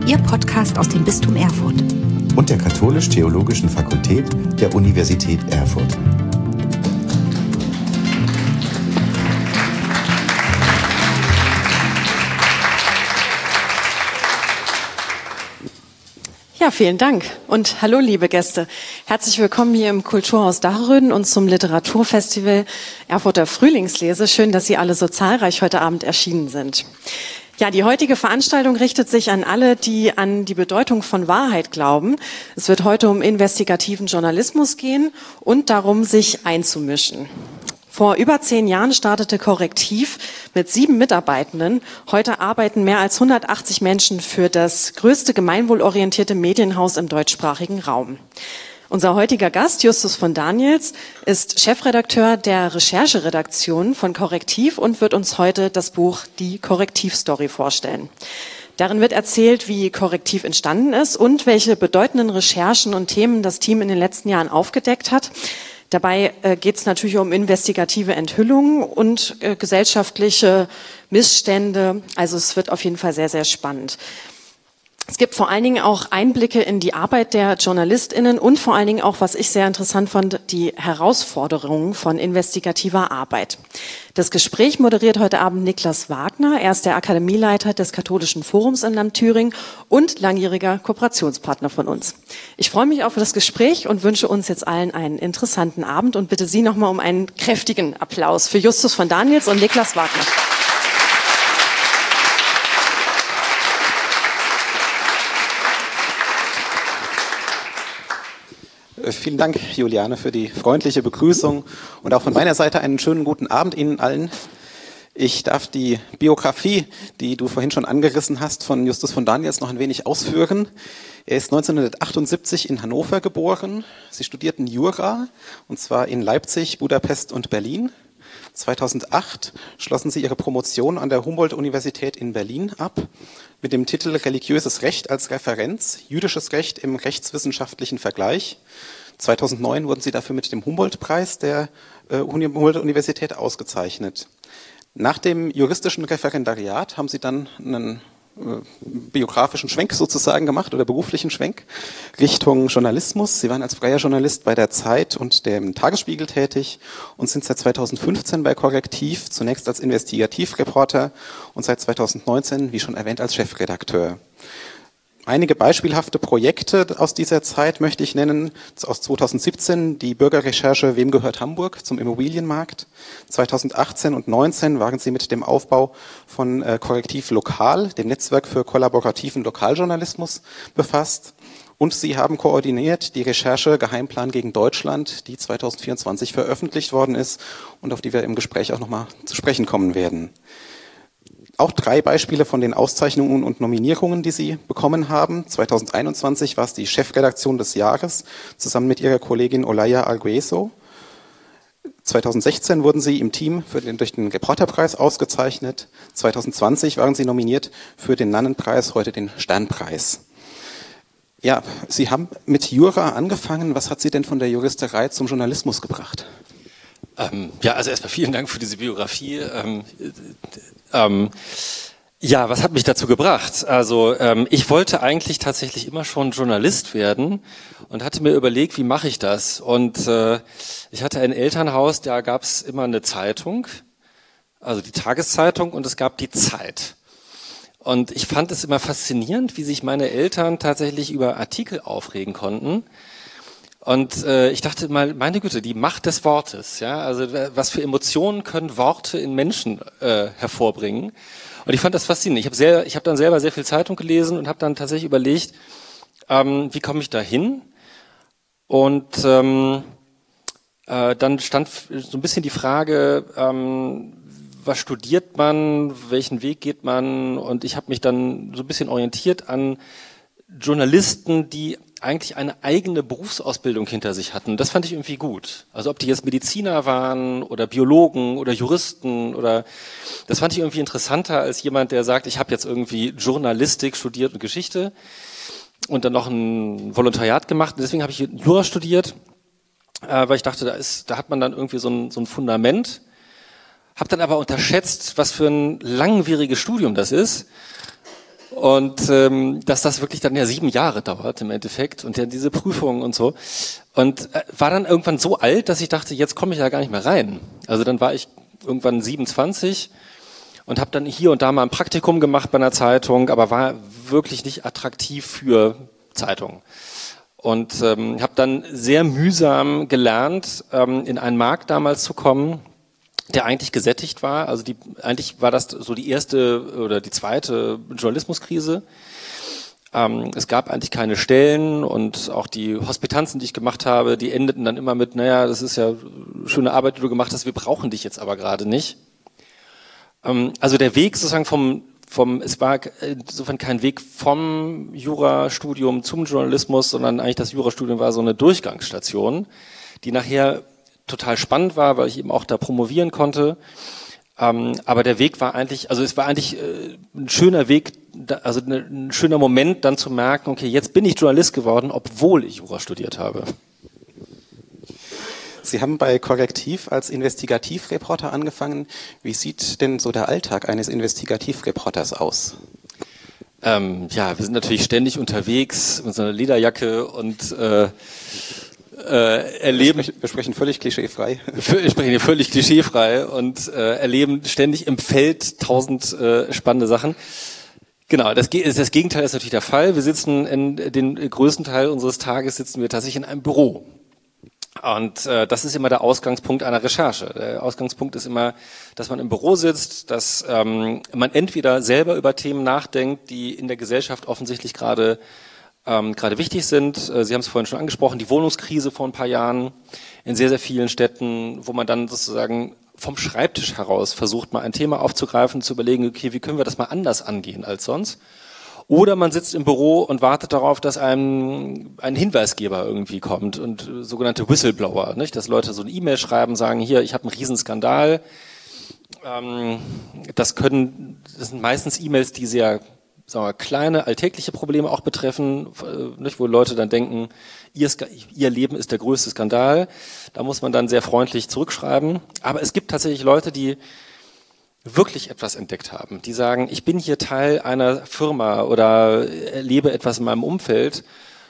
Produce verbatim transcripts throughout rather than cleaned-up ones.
Ihr Podcast aus dem Bistum Erfurt und der Katholisch-Theologischen Fakultät der Universität Erfurt. Ja, vielen Dank und hallo liebe Gäste. Herzlich willkommen hier im Kulturhaus Dachröden und zum Literaturfestival Erfurter Frühlingslese. Schön, dass Sie alle so zahlreich heute Abend erschienen sind. Ja, die heutige Veranstaltung richtet sich an alle, die an die Bedeutung von Wahrheit glauben. Es wird heute um investigativen Journalismus gehen und darum, sich einzumischen. Vor über zehn Jahren startete Correctiv mit sieben Mitarbeitenden. Heute arbeiten mehr als hundertachtzig Menschen für das größte gemeinwohlorientierte Medienhaus im deutschsprachigen Raum. Unser heutiger Gast, Justus von Daniels, ist Chefredakteur der Rechercheredaktion von Correctiv und wird uns heute das Buch Die Correctiv-Story vorstellen. Darin wird erzählt, wie Correctiv entstanden ist und welche bedeutenden Recherchen und Themen das Team in den letzten Jahren aufgedeckt hat. Dabei äh, geht es natürlich um investigative Enthüllungen und äh, gesellschaftliche Missstände. Also es wird auf jeden Fall sehr, sehr spannend. Es gibt vor allen Dingen auch Einblicke in die Arbeit der JournalistInnen und vor allen Dingen auch, was ich sehr interessant fand, die Herausforderungen von investigativer Arbeit. Das Gespräch moderiert heute Abend Niklas Wagner. Er ist der Akademieleiter des Katholischen Forums in Land Thüringen und langjähriger Kooperationspartner von uns. Ich freue mich auf das Gespräch und wünsche uns jetzt allen einen interessanten Abend und bitte Sie nochmal um einen kräftigen Applaus für Justus von Daniels und Niklas Wagner. Vielen Dank, Juliane, für die freundliche Begrüßung und auch von meiner Seite einen schönen guten Abend Ihnen allen. Ich darf die Biografie, die du vorhin schon angerissen hast, von Justus von Daniels noch ein wenig ausführen. Er ist neunzehnhundertachtundsiebzig in Hannover geboren. Sie studierten Jura, und zwar in Leipzig, Budapest und Berlin. zweitausendacht schlossen sie ihre Promotion an der Humboldt-Universität in Berlin ab mit dem Titel Religiöses Recht als Referenz, jüdisches Recht im rechtswissenschaftlichen Vergleich. zweitausendneun wurden sie dafür mit dem Humboldt-Preis der äh, Humboldt-Universität ausgezeichnet. Nach dem juristischen Referendariat haben sie dann einen äh, biografischen Schwenk sozusagen gemacht oder beruflichen Schwenk Richtung Journalismus. Sie waren als freier Journalist bei der Zeit und dem Tagesspiegel tätig und sind seit zweitausendfünfzehn bei Correctiv, zunächst als Investigativreporter und seit zweitausendneunzehn, wie schon erwähnt, als Chefredakteur. Einige beispielhafte Projekte aus dieser Zeit möchte ich nennen. Aus zweitausendsiebzehn die Bürgerrecherche Wem gehört Hamburg zum Immobilienmarkt. zweitausendachtzehn und neunzehn waren sie mit dem Aufbau von äh, Correctiv Lokal, dem Netzwerk für kollaborativen Lokaljournalismus, befasst. Und sie haben koordiniert die Recherche Geheimplan gegen Deutschland, die zweitausendvierundzwanzig veröffentlicht worden ist und auf die wir im Gespräch auch nochmal zu sprechen kommen werden. Auch drei Beispiele von den Auszeichnungen und Nominierungen, die Sie bekommen haben. zweitausendeinundzwanzig war es die Chefredaktion des Jahres, zusammen mit ihrer Kollegin Olaya Argueso. zweitausendsechzehn wurden Sie im Team für den, durch den Reporterpreis ausgezeichnet. zweitausendzwanzig waren Sie nominiert für den Nannenpreis, heute den Sternpreis. Ja, Sie haben mit Jura angefangen. Was hat Sie denn von der Juristerei zum Journalismus gebracht? Ähm, ja, also erstmal vielen Dank für diese Biografie. Ähm, ähm, ja, was hat mich dazu gebracht? Also ähm, ich wollte eigentlich tatsächlich immer schon Journalist werden und hatte mir überlegt, wie mache ich das? Und äh, ich hatte ein Elternhaus, da gab es immer eine Zeitung, also die Tageszeitung, und es gab die Zeit. Und ich fand es immer faszinierend, wie sich meine Eltern tatsächlich über Artikel aufregen konnten. Und äh, ich dachte mal, meine Güte, die Macht des Wortes, ja, also was für Emotionen können Worte in Menschen äh, hervorbringen? Und ich fand das faszinierend. Ich habe sehr, ich habe dann selber sehr viel Zeitung gelesen und habe dann tatsächlich überlegt, ähm, wie komme ich da hin? Und ähm, äh, dann stand so ein bisschen die Frage, ähm, was studiert man, welchen Weg geht man? Und ich habe mich dann so ein bisschen orientiert an Journalisten, die eigentlich eine eigene Berufsausbildung hinter sich hatten. Das fand ich irgendwie gut. Also ob die jetzt Mediziner waren oder Biologen oder Juristen oder das fand ich irgendwie interessanter als jemand, der sagt, ich habe jetzt irgendwie Journalistik studiert und Geschichte und dann noch ein Volontariat gemacht. Und deswegen habe ich Jura studiert, äh, weil ich dachte, da ist, da hat man dann irgendwie so ein, so ein Fundament. Habe dann aber unterschätzt, was für ein langwieriges Studium das ist. Und ähm, dass das wirklich dann ja sieben Jahre dauert im Endeffekt und ja diese Prüfungen und so. Und äh, war dann irgendwann so alt, dass ich dachte, jetzt komme ich da gar nicht mehr rein. Also dann war ich irgendwann siebenundzwanzig und habe dann hier und da mal ein Praktikum gemacht bei einer Zeitung, aber war wirklich nicht attraktiv für Zeitungen. Und ähm, habe dann sehr mühsam gelernt, ähm, in einen Markt damals zu kommen, der eigentlich gesättigt war. Also die, eigentlich war das so die erste oder die zweite Journalismuskrise. Ähm, es gab eigentlich keine Stellen und auch die Hospitanzen, die ich gemacht habe, die endeten dann immer mit, naja, das ist ja schöne Arbeit, die du gemacht hast, wir brauchen dich jetzt aber gerade nicht. Ähm, also der Weg sozusagen vom, vom, es war insofern kein Weg vom Jurastudium zum Journalismus, sondern eigentlich das Jurastudium war so eine Durchgangsstation, die nachher total spannend war, weil ich eben auch da promovieren konnte. Ähm, aber der Weg war eigentlich, also es war eigentlich äh, ein schöner Weg, da, also ne, ein schöner Moment, dann zu merken, okay, jetzt bin ich Journalist geworden, obwohl ich Jura studiert habe. Sie haben bei Korrektiv als Investigativreporter angefangen. Wie sieht denn so der Alltag eines Investigativreporters aus? Ähm, ja, wir sind natürlich ständig unterwegs mit so einer Lederjacke und äh, Äh, erleben, wir sprechen, wir sprechen völlig klischeefrei. Wir sprechen hier völlig klischeefrei und äh, erleben ständig im Feld tausend äh, spannende Sachen. Genau, das, das Gegenteil ist natürlich der Fall. Wir sitzen in den größten Teil unseres Tages sitzen wir tatsächlich in einem Büro. Und äh, das ist immer der Ausgangspunkt einer Recherche. Der Ausgangspunkt ist immer, dass man im Büro sitzt, dass ähm, man entweder selber über Themen nachdenkt, die in der Gesellschaft offensichtlich gerade Ähm, gerade wichtig sind. Äh, Sie haben es vorhin schon angesprochen, die Wohnungskrise vor ein paar Jahren in sehr, sehr vielen Städten, wo man dann sozusagen vom Schreibtisch heraus versucht, mal ein Thema aufzugreifen, zu überlegen, okay, wie können wir das mal anders angehen als sonst? Oder man sitzt im Büro und wartet darauf, dass einem ein Hinweisgeber irgendwie kommt und äh, sogenannte Whistleblower, nicht? Dass Leute so eine E-Mail schreiben, sagen, hier, ich habe einen Riesenskandal. Ähm, das können, das sind meistens E-Mails, die sehr sagen wir, kleine, alltägliche Probleme auch betreffen, nicht, wo Leute dann denken, ihr, ihr Leben ist der größte Skandal. Da muss man dann sehr freundlich zurückschreiben. Aber es gibt tatsächlich Leute, die wirklich etwas entdeckt haben. Die sagen, ich bin hier Teil einer Firma oder erlebe etwas in meinem Umfeld.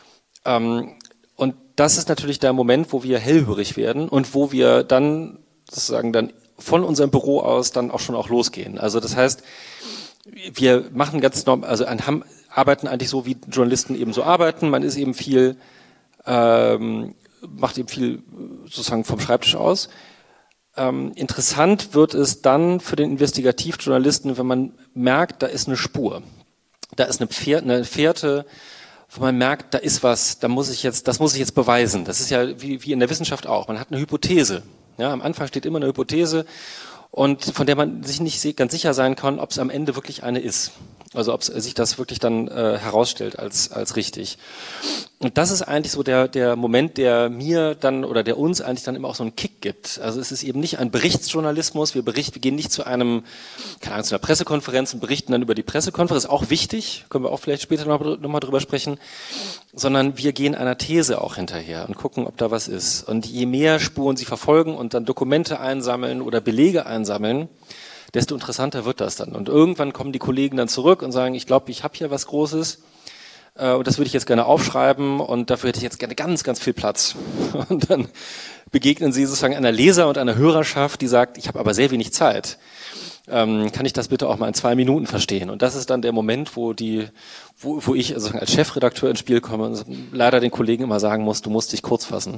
Und das ist natürlich der Moment, wo wir hellhörig werden und wo wir dann sozusagen dann von unserem Büro aus dann auch schon auch losgehen. Also das heißt, wir machen ganz normal, also haben, arbeiten eigentlich so, wie Journalisten eben so arbeiten. Man ist eben viel, ähm, macht eben viel sozusagen vom Schreibtisch aus. Ähm, interessant wird es dann für den Investigativjournalisten, wenn man merkt, da ist eine Spur, da ist eine Fährte, eine Fährte, wo man merkt, da ist was, da muss ich jetzt, das muss ich jetzt beweisen. Das ist ja wie, wie in der Wissenschaft auch. Man hat eine Hypothese. Ja, am Anfang steht immer eine Hypothese. Und von der man sich nicht ganz sicher sein kann, ob es am Ende wirklich eine ist. Also ob sich das wirklich dann äh, herausstellt als als richtig. Und das ist eigentlich so der der Moment, der mir dann oder der uns eigentlich dann immer auch so einen Kick gibt. Also es ist eben nicht ein Berichtsjournalismus. Wir berichten, wir gehen nicht zu einem, keine Ahnung, zu einer Pressekonferenz und berichten dann über die Pressekonferenz. Auch wichtig, können wir auch vielleicht später noch, noch mal drüber sprechen. Sondern wir gehen einer These auch hinterher und gucken, ob da was ist. Und je mehr Spuren Sie verfolgen und dann Dokumente einsammeln oder Belege einsammeln, desto interessanter wird das dann. Und irgendwann kommen die Kollegen dann zurück und sagen, ich glaube, ich habe hier was Großes äh, und das würde ich jetzt gerne aufschreiben und dafür hätte ich jetzt gerne ganz, ganz viel Platz. Und dann begegnen Sie sozusagen einer Leser- und einer Hörerschaft, die sagt, ich habe aber sehr wenig Zeit. Ähm, kann ich das bitte auch mal in zwei Minuten verstehen? Und das ist dann der Moment, wo die, wo, wo ich also als Chefredakteur ins Spiel komme und leider den Kollegen immer sagen muss, du musst dich kurz fassen.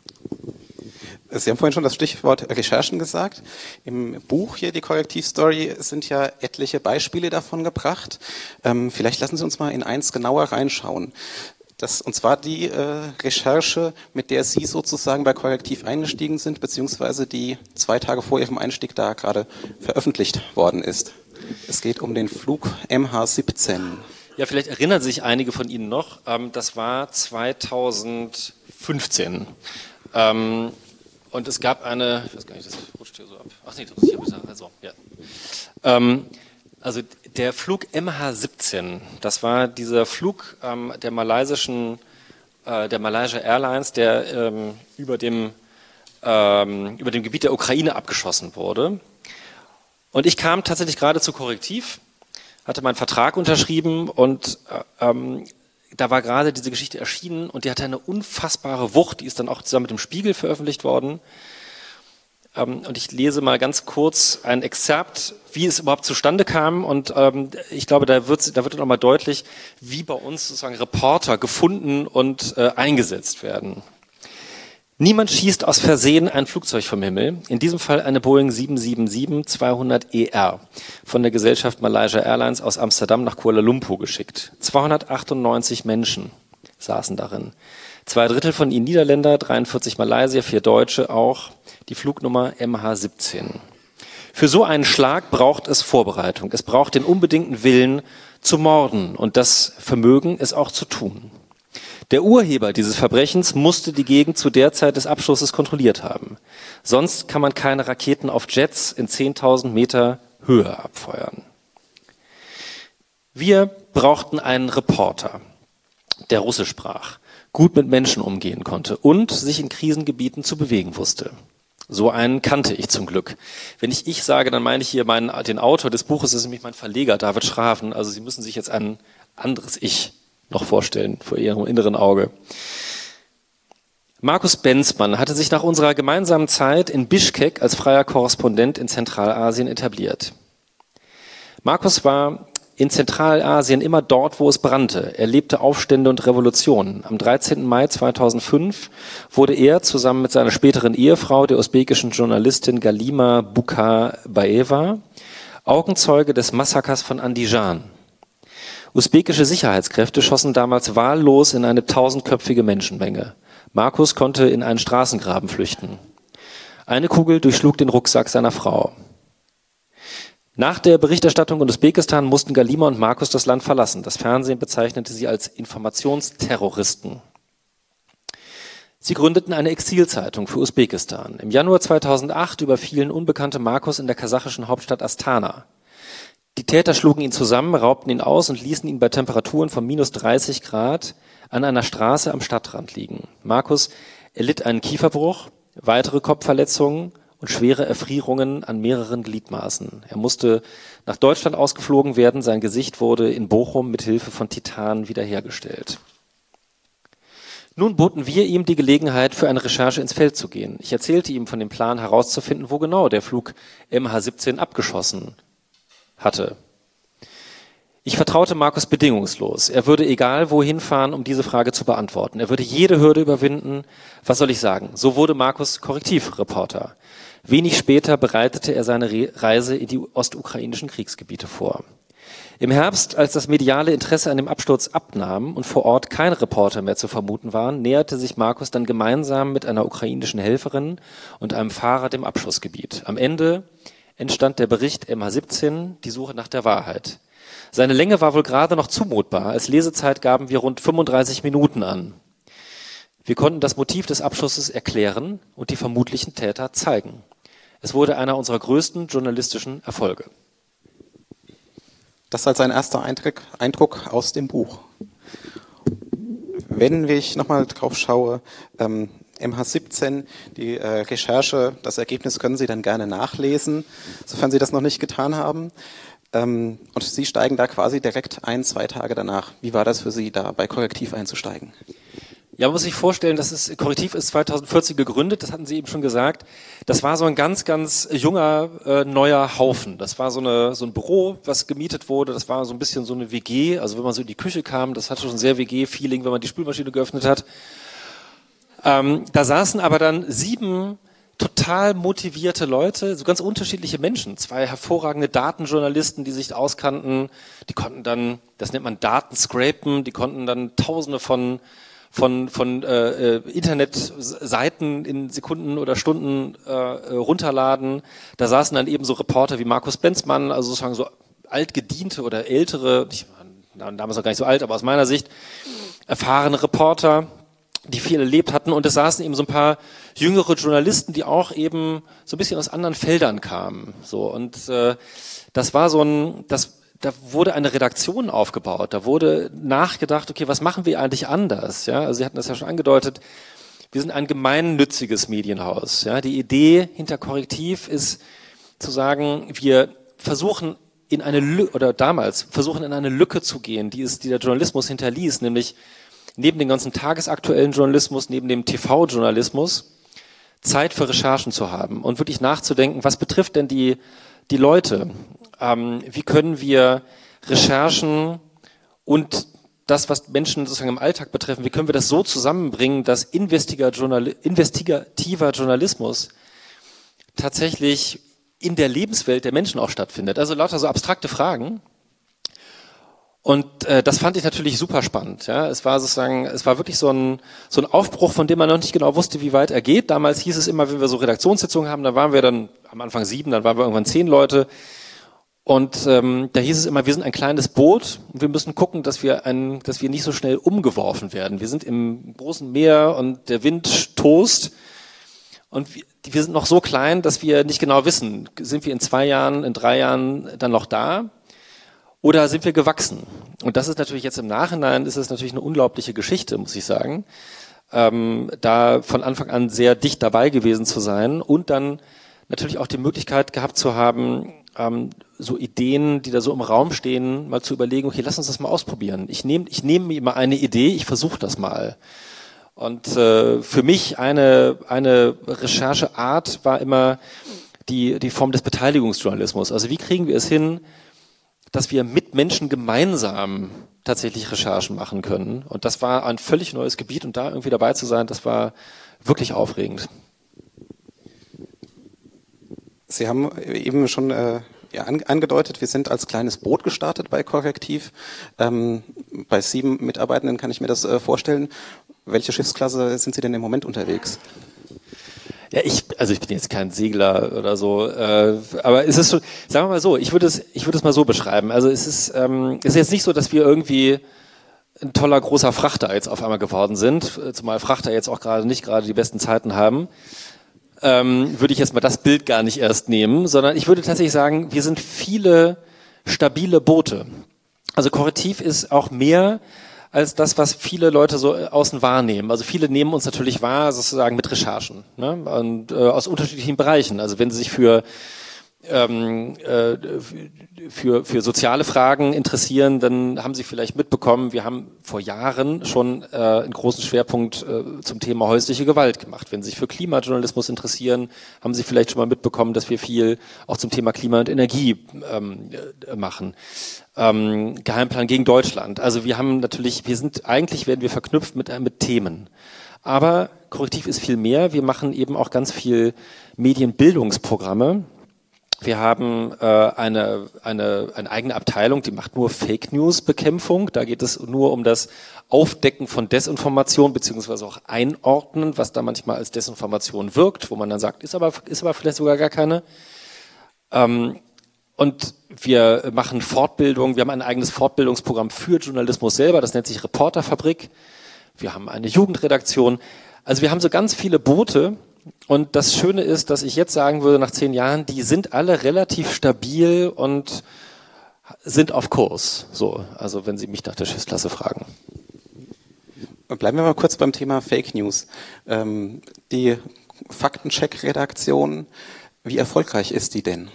Sie haben vorhin schon das Stichwort Recherchen gesagt. Im Buch hier, die Korrektivstory, sind ja etliche Beispiele davon gebracht. Ähm, vielleicht lassen Sie uns mal in eins genauer reinschauen. Das, und zwar die äh, Recherche, mit der Sie sozusagen bei Korrektiv eingestiegen sind, beziehungsweise die zwei Tage vor Ihrem Einstieg da gerade veröffentlicht worden ist. Es geht um den Flug M H siebzehn. Ja, vielleicht erinnern sich einige von Ihnen noch. Ähm, das war zweitausendfünfzehn. Ähm, Und es gab eine, ich weiß gar nicht, das rutscht hier so ab. Ach nee, das ist hier besser. Also, ja. Ähm, also der Flug M H siebzehn, das war dieser Flug ähm, der malaysischen, äh, der Malaysia Airlines, der ähm, über dem ähm, über dem Gebiet der Ukraine abgeschossen wurde. Und ich kam tatsächlich gerade zu Korrektiv, hatte meinen Vertrag unterschrieben und ähm, da war gerade diese Geschichte erschienen und die hatte eine unfassbare Wucht, die ist dann auch zusammen mit dem Spiegel veröffentlicht worden. Ähm, und ich lese mal ganz kurz ein Exzerpt, wie es überhaupt zustande kam und ähm, ich glaube, da wird, da wird dann auch mal deutlich, wie bei uns sozusagen Reporter gefunden und äh, eingesetzt werden. Niemand schießt aus Versehen ein Flugzeug vom Himmel, in diesem Fall eine Boeing sieben sieben sieben zweihundert E R von der Gesellschaft Malaysia Airlines aus Amsterdam nach Kuala Lumpur geschickt. zweihundertachtundneunzig Menschen saßen darin. Zwei Drittel von ihnen Niederländer, dreiundvierzig Malaysier, vier Deutsche auch, die Flugnummer M H siebzehn. Für so einen Schlag braucht es Vorbereitung. Es braucht den unbedingten Willen zu morden und das Vermögen, es auch zu tun. Der Urheber dieses Verbrechens musste die Gegend zu der Zeit des Abschusses kontrolliert haben. Sonst kann man keine Raketen auf Jets in zehntausend Meter Höhe abfeuern. Wir brauchten einen Reporter, der Russisch sprach, gut mit Menschen umgehen konnte und sich in Krisengebieten zu bewegen wusste. So einen kannte ich zum Glück. Wenn ich ich sage, dann meine ich hier meinen, den Autor des Buches, das ist nämlich mein Verleger, David Schraven. Also Sie müssen sich jetzt ein anderes Ich noch vorstellen, vor Ihrem inneren Auge. Markus Benzmann hatte sich nach unserer gemeinsamen Zeit in Bischkek als freier Korrespondent in Zentralasien etabliert. Markus war in Zentralasien immer dort, wo es brannte. Er lebte Aufstände und Revolutionen. Am dreizehnten Mai zweitausendfünf wurde er zusammen mit seiner späteren Ehefrau, der usbekischen Journalistin Galima Bukabaeva, Augenzeuge des Massakers von Andijan. Usbekische Sicherheitskräfte schossen damals wahllos in eine tausendköpfige Menschenmenge. Markus konnte in einen Straßengraben flüchten. Eine Kugel durchschlug den Rucksack seiner Frau. Nach der Berichterstattung in Usbekistan mussten Galima und Markus das Land verlassen. Das Fernsehen bezeichnete sie als Informationsterroristen. Sie gründeten eine Exilzeitung für Usbekistan. Im Januar zweitausendacht überfielen Unbekannte Markus in der kasachischen Hauptstadt Astana. Die Täter schlugen ihn zusammen, raubten ihn aus und ließen ihn bei Temperaturen von minus dreißig Grad an einer Straße am Stadtrand liegen. Markus erlitt einen Kieferbruch, weitere Kopfverletzungen und schwere Erfrierungen an mehreren Gliedmaßen. Er musste nach Deutschland ausgeflogen werden. Sein Gesicht wurde in Bochum mit Hilfe von Titan wiederhergestellt. Nun boten wir ihm die Gelegenheit, für eine Recherche ins Feld zu gehen. Ich erzählte ihm von dem Plan herauszufinden, wo genau der Flug M H siebzehn abgeschossen hatte. Ich vertraute Markus bedingungslos. Er würde egal wohin fahren, um diese Frage zu beantworten. Er würde jede Hürde überwinden. Was soll ich sagen? So wurde Markus Korrektivreporter. Wenig später bereitete er seine Reise in die ostukrainischen Kriegsgebiete vor. Im Herbst, als das mediale Interesse an dem Absturz abnahm und vor Ort keine Reporter mehr zu vermuten waren, näherte sich Markus dann gemeinsam mit einer ukrainischen Helferin und einem Fahrer dem Abschussgebiet. Am Ende entstand der Bericht M H siebzehn, die Suche nach der Wahrheit. Seine Länge war wohl gerade noch zumutbar. Als Lesezeit gaben wir rund fünfunddreißig Minuten an. Wir konnten das Motiv des Abschusses erklären und die vermutlichen Täter zeigen. Es wurde einer unserer größten journalistischen Erfolge. Das als ein erster Eindruck, Eindruck aus dem Buch. Wenn ich nochmal drauf schaue, ähm, M H siebzehn, die äh, Recherche, das Ergebnis können Sie dann gerne nachlesen, sofern Sie das noch nicht getan haben. Ähm, und Sie steigen da quasi direkt ein, zwei Tage danach. Wie war das für Sie, da bei Korrektiv einzusteigen? Ja, man muss sich vorstellen, dass es Korrektiv ist zweitausendvierzehn gegründet, das hatten Sie eben schon gesagt. Das war so ein ganz, ganz junger, äh, neuer Haufen. Das war so, eine, so ein Büro, was gemietet wurde. Das war so ein bisschen so eine W G. Also wenn man so in die Küche kam, das hatte schon ein sehr W G-Feeling, wenn man die Spülmaschine geöffnet hat. Ähm, da saßen aber dann sieben total motivierte Leute, so ganz unterschiedliche Menschen. Zwei hervorragende Datenjournalisten, die sich auskannten. Die konnten dann, das nennt man Datenscrapen, die konnten dann Tausende von von von äh, Internetseiten in Sekunden oder Stunden äh, runterladen. Da saßen dann eben so Reporter wie Markus Benzmann, also sozusagen so altgediente oder ältere, ich war damals noch gar nicht so alt, aber aus meiner Sicht erfahrene Reporter, die viel erlebt hatten. Und es saßen eben so ein paar jüngere Journalisten, die auch eben so ein bisschen aus anderen Feldern kamen. So, und äh, das war so ein, das da wurde eine Redaktion aufgebaut, da wurde nachgedacht, okay, was machen wir eigentlich anders? Ja, also Sie hatten das ja schon angedeutet, wir sind ein gemeinnütziges Medienhaus. Ja, die Idee hinter Korrektiv ist zu sagen, wir versuchen in eine Lücke, oder damals versuchen in eine Lücke zu gehen, die es, die der Journalismus hinterließ, nämlich neben dem ganzen tagesaktuellen Journalismus, neben dem T V-Journalismus, Zeit für Recherchen zu haben und wirklich nachzudenken, was betrifft denn die, die Leute? Ähm, wie können wir Recherchen und das, was Menschen sozusagen im Alltag betreffen, wie können wir das so zusammenbringen, dass investigativer Journalismus tatsächlich in der Lebenswelt der Menschen auch stattfindet. Also lauter so abstrakte Fragen. Und äh, das fand ich natürlich super spannend. Ja, es war sozusagen, es war wirklich so ein so ein Aufbruch, von dem man noch nicht genau wusste, wie weit er geht. Damals hieß es immer, wenn wir so Redaktionssitzungen haben, dann waren wir dann am Anfang sieben, dann waren wir irgendwann zehn Leute. Und ähm, da hieß es immer, wir sind ein kleines Boot und wir müssen gucken, dass wir ein, dass wir nicht so schnell umgeworfen werden. Wir sind im großen Meer und der Wind tost. Und wir, wir sind noch so klein, dass wir nicht genau wissen, sind wir in zwei Jahren, in drei Jahren dann noch da oder sind wir gewachsen? Und das ist natürlich jetzt im Nachhinein, ist es natürlich eine unglaubliche Geschichte, muss ich sagen, ähm, da von Anfang an sehr dicht dabei gewesen zu sein und dann natürlich auch die Möglichkeit gehabt zu haben, ähm, so Ideen, die da so im Raum stehen, mal zu überlegen, okay, lass uns das mal ausprobieren. Ich nehme ich nehme mir mal eine Idee, ich versuche das mal. Und äh, für mich eine eine Rechercheart war immer die die Form des Beteiligungsjournalismus. Also wie kriegen wir es hin, dass wir mit Menschen gemeinsam tatsächlich Recherchen machen können? Und das war ein völlig neues Gebiet und da irgendwie dabei zu sein, das war wirklich aufregend. Sie haben eben schon äh, ja, an, angedeutet, wir sind als kleines Boot gestartet bei Korrektiv. Ähm, bei sieben Mitarbeitenden kann ich mir das äh, vorstellen. Welche Schiffsklasse sind Sie denn im Moment unterwegs? Ja, ich, also ich bin jetzt kein Segler oder so, äh, aber es ist so, sagen wir mal so, ich würde es, ich würde es mal so beschreiben. Also es ist, ähm, es ist jetzt nicht so, dass wir irgendwie ein toller großer Frachter jetzt auf einmal geworden sind, zumal Frachter jetzt auch gerade nicht gerade die besten Zeiten haben. Ähm, würde ich jetzt mal das Bild gar nicht erst nehmen, sondern ich würde tatsächlich sagen, wir sind viele stabile Boote. Also Korrektiv ist auch mehr als das, was viele Leute so außen wahrnehmen. Also viele nehmen uns natürlich wahr, sozusagen mit Recherchen, ne? Und äh, aus unterschiedlichen Bereichen. Also wenn sie sich für ähm, äh, für für soziale Fragen interessieren, dann haben sie vielleicht mitbekommen, wir haben vor Jahren schon äh, einen großen Schwerpunkt äh, zum Thema häusliche Gewalt gemacht. Wenn sie sich für Klimajournalismus interessieren, haben sie vielleicht schon mal mitbekommen, dass wir viel auch zum Thema Klima und Energie ähm, machen. Ähm, Geheimplan gegen Deutschland. Also wir haben natürlich, wir sind, eigentlich werden wir verknüpft mit, mit Themen. Aber Korrektiv ist viel mehr. Wir machen eben auch ganz viel Medienbildungsprogramme. Wir haben äh, eine, eine, eine eigene Abteilung, die macht nur Fake News Bekämpfung. Da geht es nur um das Aufdecken von Desinformation beziehungsweise auch Einordnen, was da manchmal als Desinformation wirkt, wo man dann sagt, ist aber, ist aber vielleicht sogar gar keine. Ähm, Und wir machen Fortbildung, wir haben ein eigenes Fortbildungsprogramm für Journalismus selber, das nennt sich Reporterfabrik. Wir haben eine Jugendredaktion. Also wir haben so ganz viele Boote und das Schöne ist, dass ich jetzt sagen würde, nach zehn Jahren, die sind alle relativ stabil und sind auf Kurs. So, also wenn Sie mich nach der Schiffsklasse fragen. Bleiben wir mal kurz beim Thema Fake News. Ähm, die Faktencheck-Redaktion, wie erfolgreich ist die denn?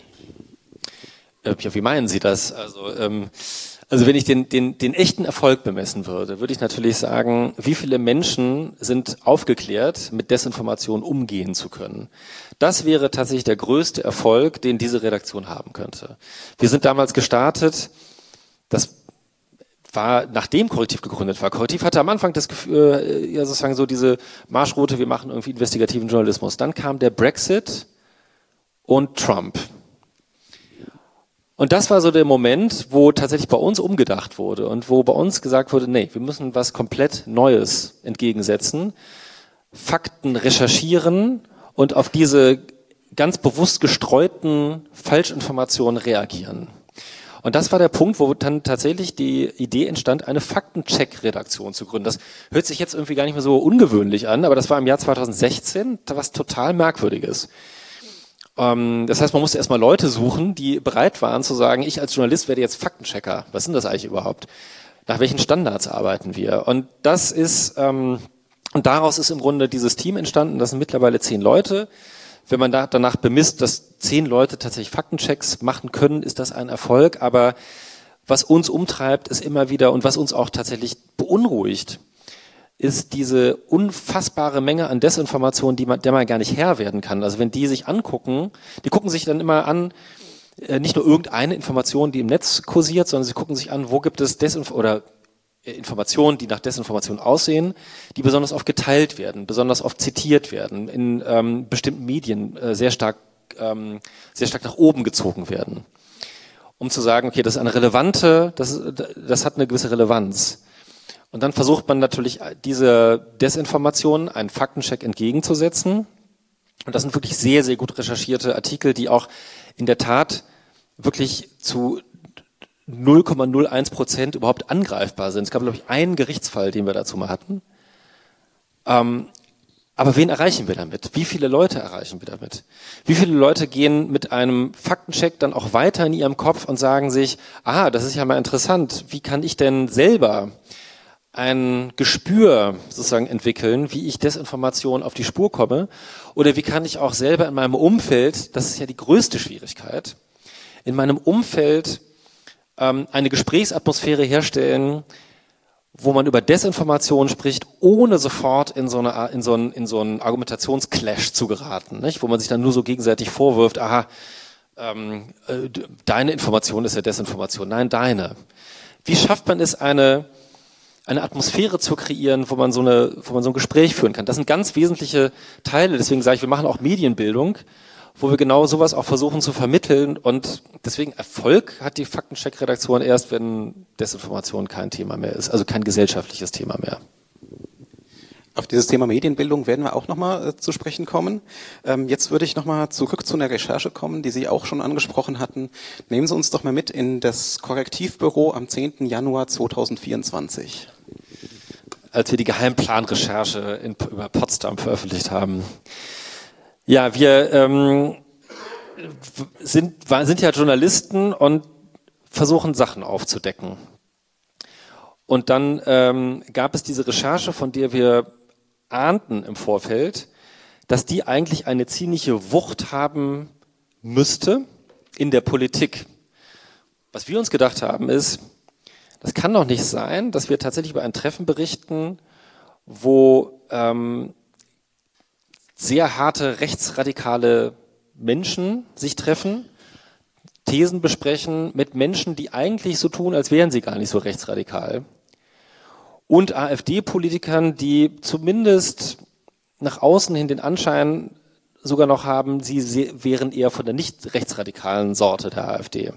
Ja, wie meinen Sie das? Also, ähm, also wenn ich den, den, den echten Erfolg bemessen würde, würde ich natürlich sagen, wie viele Menschen sind aufgeklärt, mit Desinformation umgehen zu können. Das wäre tatsächlich der größte Erfolg, den diese Redaktion haben könnte. Wir sind damals gestartet, das war, nachdem Korrektiv gegründet war. Korrektiv hatte am Anfang das Gefühl, äh, ja sozusagen so diese Marschroute, wir machen irgendwie investigativen Journalismus. Dann kam der Brexit und Trump. Und das war so der Moment, wo tatsächlich bei uns umgedacht wurde und wo bei uns gesagt wurde, nee, wir müssen was komplett Neues entgegensetzen, Fakten recherchieren und auf diese ganz bewusst gestreuten Falschinformationen reagieren. Und das war der Punkt, wo dann tatsächlich die Idee entstand, eine Faktencheck-Redaktion zu gründen. Das hört sich jetzt irgendwie gar nicht mehr so ungewöhnlich an, aber das war im Jahr zweitausendsechzehn was total Merkwürdiges. Das heißt, man musste erstmal Leute suchen, die bereit waren zu sagen, ich als Journalist werde jetzt Faktenchecker. Was sind das eigentlich überhaupt? Nach welchen Standards arbeiten wir? Und das ist, ähm, und daraus ist im Grunde dieses Team entstanden. Das sind mittlerweile zehn Leute. wenn man da danach bemisst, dass zehn Leute tatsächlich Faktenchecks machen können, ist das ein Erfolg. Aber was uns umtreibt, ist immer wieder und was uns auch tatsächlich beunruhigt, ist diese unfassbare Menge an Desinformation, die man, der man gar nicht Herr werden kann. Also wenn die sich angucken, die gucken sich dann immer an, äh, nicht nur irgendeine Information, die im Netz kursiert, sondern sie gucken sich an, wo gibt es Desinf- oder Informationen, die nach Desinformation aussehen, die besonders oft geteilt werden, besonders oft zitiert werden, in ähm, bestimmten Medien äh, sehr stark, ähm, sehr stark nach oben gezogen werden, um zu sagen, okay, das ist eine relevante, das, das hat eine gewisse Relevanz. Und dann versucht man natürlich diese Desinformation einen Faktencheck entgegenzusetzen. Und das sind wirklich sehr, sehr gut recherchierte Artikel, die auch in der Tat wirklich zu null Komma null eins Prozent überhaupt angreifbar sind. Es gab, glaube ich, einen Gerichtsfall, den wir dazu mal hatten. Ähm, aber wen erreichen wir damit? Wie viele Leute erreichen wir damit? Wie viele Leute gehen mit einem Faktencheck dann auch weiter in ihrem Kopf und sagen sich, ah, das ist ja mal interessant, wie kann ich denn selber ein Gespür sozusagen entwickeln, wie ich Desinformation auf die Spur komme? Oder wie kann ich auch selber in meinem Umfeld, das ist ja die größte Schwierigkeit, in meinem Umfeld eine Gesprächsatmosphäre herstellen, wo man über Desinformation spricht, ohne sofort in so, eine, in so einen, in so einen Argumentationsclash zu geraten, nicht? Wo man sich dann nur so gegenseitig vorwirft, aha, ähm, äh, deine Information ist ja Desinformation, nein, deine. Wie schafft man es, eine, eine Atmosphäre zu kreieren, wo man, so eine, wo man so ein Gespräch führen kann? Das sind ganz wesentliche Teile, deswegen sage ich, wir machen auch Medienbildung, wo wir genau sowas auch versuchen zu vermitteln, und deswegen Erfolg hat die Faktencheck-Redaktion erst, wenn Desinformation kein Thema mehr ist, also kein gesellschaftliches Thema mehr. Auf dieses Thema Medienbildung werden wir auch nochmal äh, zu sprechen kommen. Ähm, jetzt würde ich nochmal zurück zu einer Recherche kommen, die Sie auch schon angesprochen hatten. Nehmen Sie uns doch mal mit in das Korrektivbüro am zehnten Januar zweitausendvierundzwanzig. Als wir die Geheimplanrecherche in, über Potsdam veröffentlicht haben. Ja, wir ähm, sind, sind ja Journalisten und versuchen Sachen aufzudecken. Und dann ähm, gab es diese Recherche, von der wir ahnten im Vorfeld, dass die eigentlich eine ziemliche Wucht haben müsste in der Politik. Was wir uns gedacht haben ist, das kann doch nicht sein, dass wir tatsächlich über ein Treffen berichten, wo ähm, sehr harte rechtsradikale Menschen sich treffen, Thesen besprechen mit Menschen, die eigentlich so tun, als wären sie gar nicht so rechtsradikal. Und AfD-Politikern, die zumindest nach außen hin den Anschein sogar noch haben, sie wären eher von der nicht rechtsradikalen Sorte der AfD.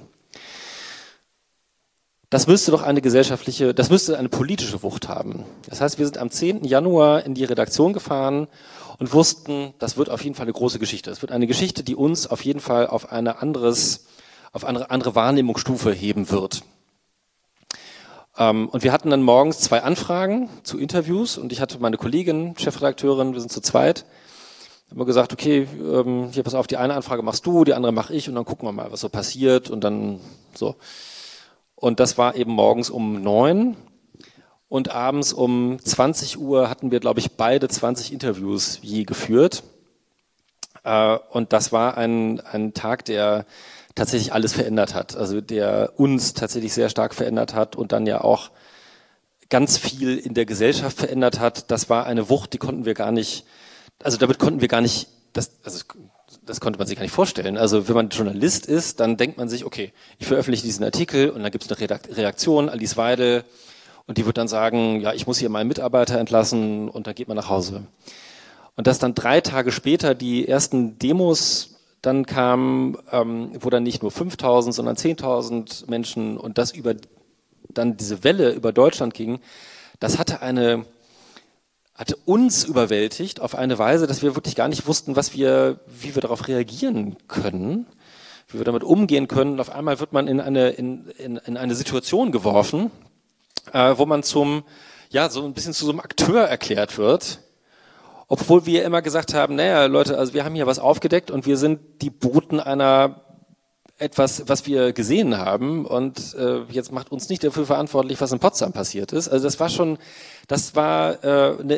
Das müsste doch eine gesellschaftliche, das müsste eine politische Wucht haben. Das heißt, wir sind am zehnten Januar in die Redaktion gefahren und wussten, das wird auf jeden Fall eine große Geschichte. Es wird eine Geschichte, die uns auf jeden Fall auf eine anderes, auf eine andere Wahrnehmungsstufe heben wird. Ähm, und wir hatten dann morgens zwei Anfragen zu Interviews, und ich hatte meine Kollegin, Chefredakteurin, wir sind zu zweit, haben wir gesagt, okay, ähm, hier pass auf, die eine Anfrage machst du, die andere mache ich, und dann gucken wir mal, was so passiert, und dann so. Und das war eben morgens um neun, und abends um zwanzig Uhr hatten wir, glaube ich, beide zwanzig Interviews je geführt. Äh, und das war ein, ein Tag, der tatsächlich alles verändert hat, also der uns tatsächlich sehr stark verändert hat und dann ja auch ganz viel in der Gesellschaft verändert hat. Das war eine Wucht, die konnten wir gar nicht, also damit konnten wir gar nicht, das, also das konnte man sich gar nicht vorstellen. Also wenn man Journalist ist, dann denkt man sich, okay, ich veröffentliche diesen Artikel und dann gibt es eine Reaktion, Alice Weidel, und die wird dann sagen, ja, ich muss hier meinen Mitarbeiter entlassen, und dann geht man nach Hause. Und dass dann drei Tage später die ersten Demos dann kamen, ähm, wo dann nicht nur fünftausend, sondern zehntausend Menschen, und das über dann diese Welle über Deutschland ging, das hatte eine hatte uns überwältigt auf eine Weise, dass wir wirklich gar nicht wussten, was wir, wie wir darauf reagieren können, wie wir damit umgehen können. Und auf einmal wird man in eine in, in, in eine Situation geworfen, äh, wo man zum ja so ein bisschen zu so einem Akteur erklärt wird. Obwohl wir immer gesagt haben, naja, Leute, also wir haben hier was aufgedeckt und wir sind die Boten einer etwas, was wir gesehen haben, und äh, jetzt macht uns nicht dafür verantwortlich, was in Potsdam passiert ist. Also das war schon, das war äh, eine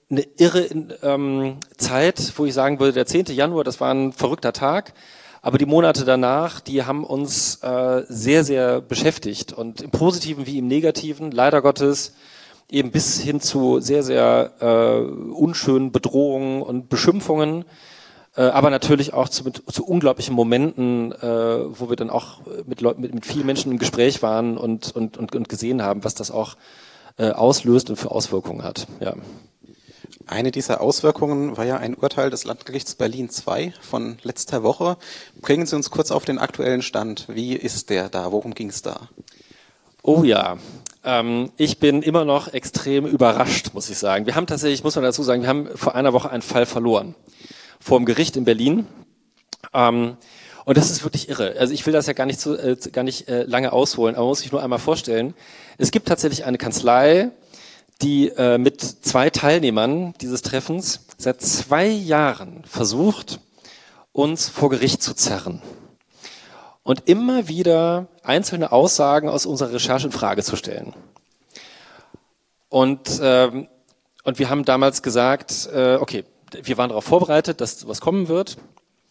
eine irre ähm, Zeit, wo ich sagen würde, der zehnte Januar, das war ein verrückter Tag, aber die Monate danach, die haben uns äh, sehr, sehr beschäftigt und im Positiven wie im Negativen, leider Gottes, eben bis hin zu sehr, sehr äh, unschönen Bedrohungen und Beschimpfungen, äh, aber natürlich auch zu, mit, zu unglaublichen Momenten, äh, wo wir dann auch mit, Leut, mit, mit vielen Menschen im Gespräch waren und, und, und, und gesehen haben, was das auch äh, auslöst und für Auswirkungen hat. Ja. Eine dieser Auswirkungen war ja ein Urteil des Landgerichts Berlin zwei von letzter Woche. Bringen Sie uns kurz auf den aktuellen Stand. Wie ist der da? Worum ging es da? Oh ja, ähm, ich bin immer noch extrem überrascht, muss ich sagen. Wir haben tatsächlich, muss man dazu sagen, wir haben vor einer Woche einen Fall verloren. Vor dem Gericht in Berlin. Ähm, und das ist wirklich irre. Also ich will das ja gar nicht, zu, äh, gar nicht äh, lange ausholen, aber man muss sich nur einmal vorstellen. Es gibt tatsächlich eine Kanzlei, die äh, mit zwei Teilnehmern dieses Treffens seit zwei Jahren versucht, uns vor Gericht zu zerren. Und immer wieder einzelne Aussagen aus unserer Recherche in Frage zu stellen. Und, ähm, und wir haben damals gesagt, äh, okay, wir waren darauf vorbereitet, dass was kommen wird.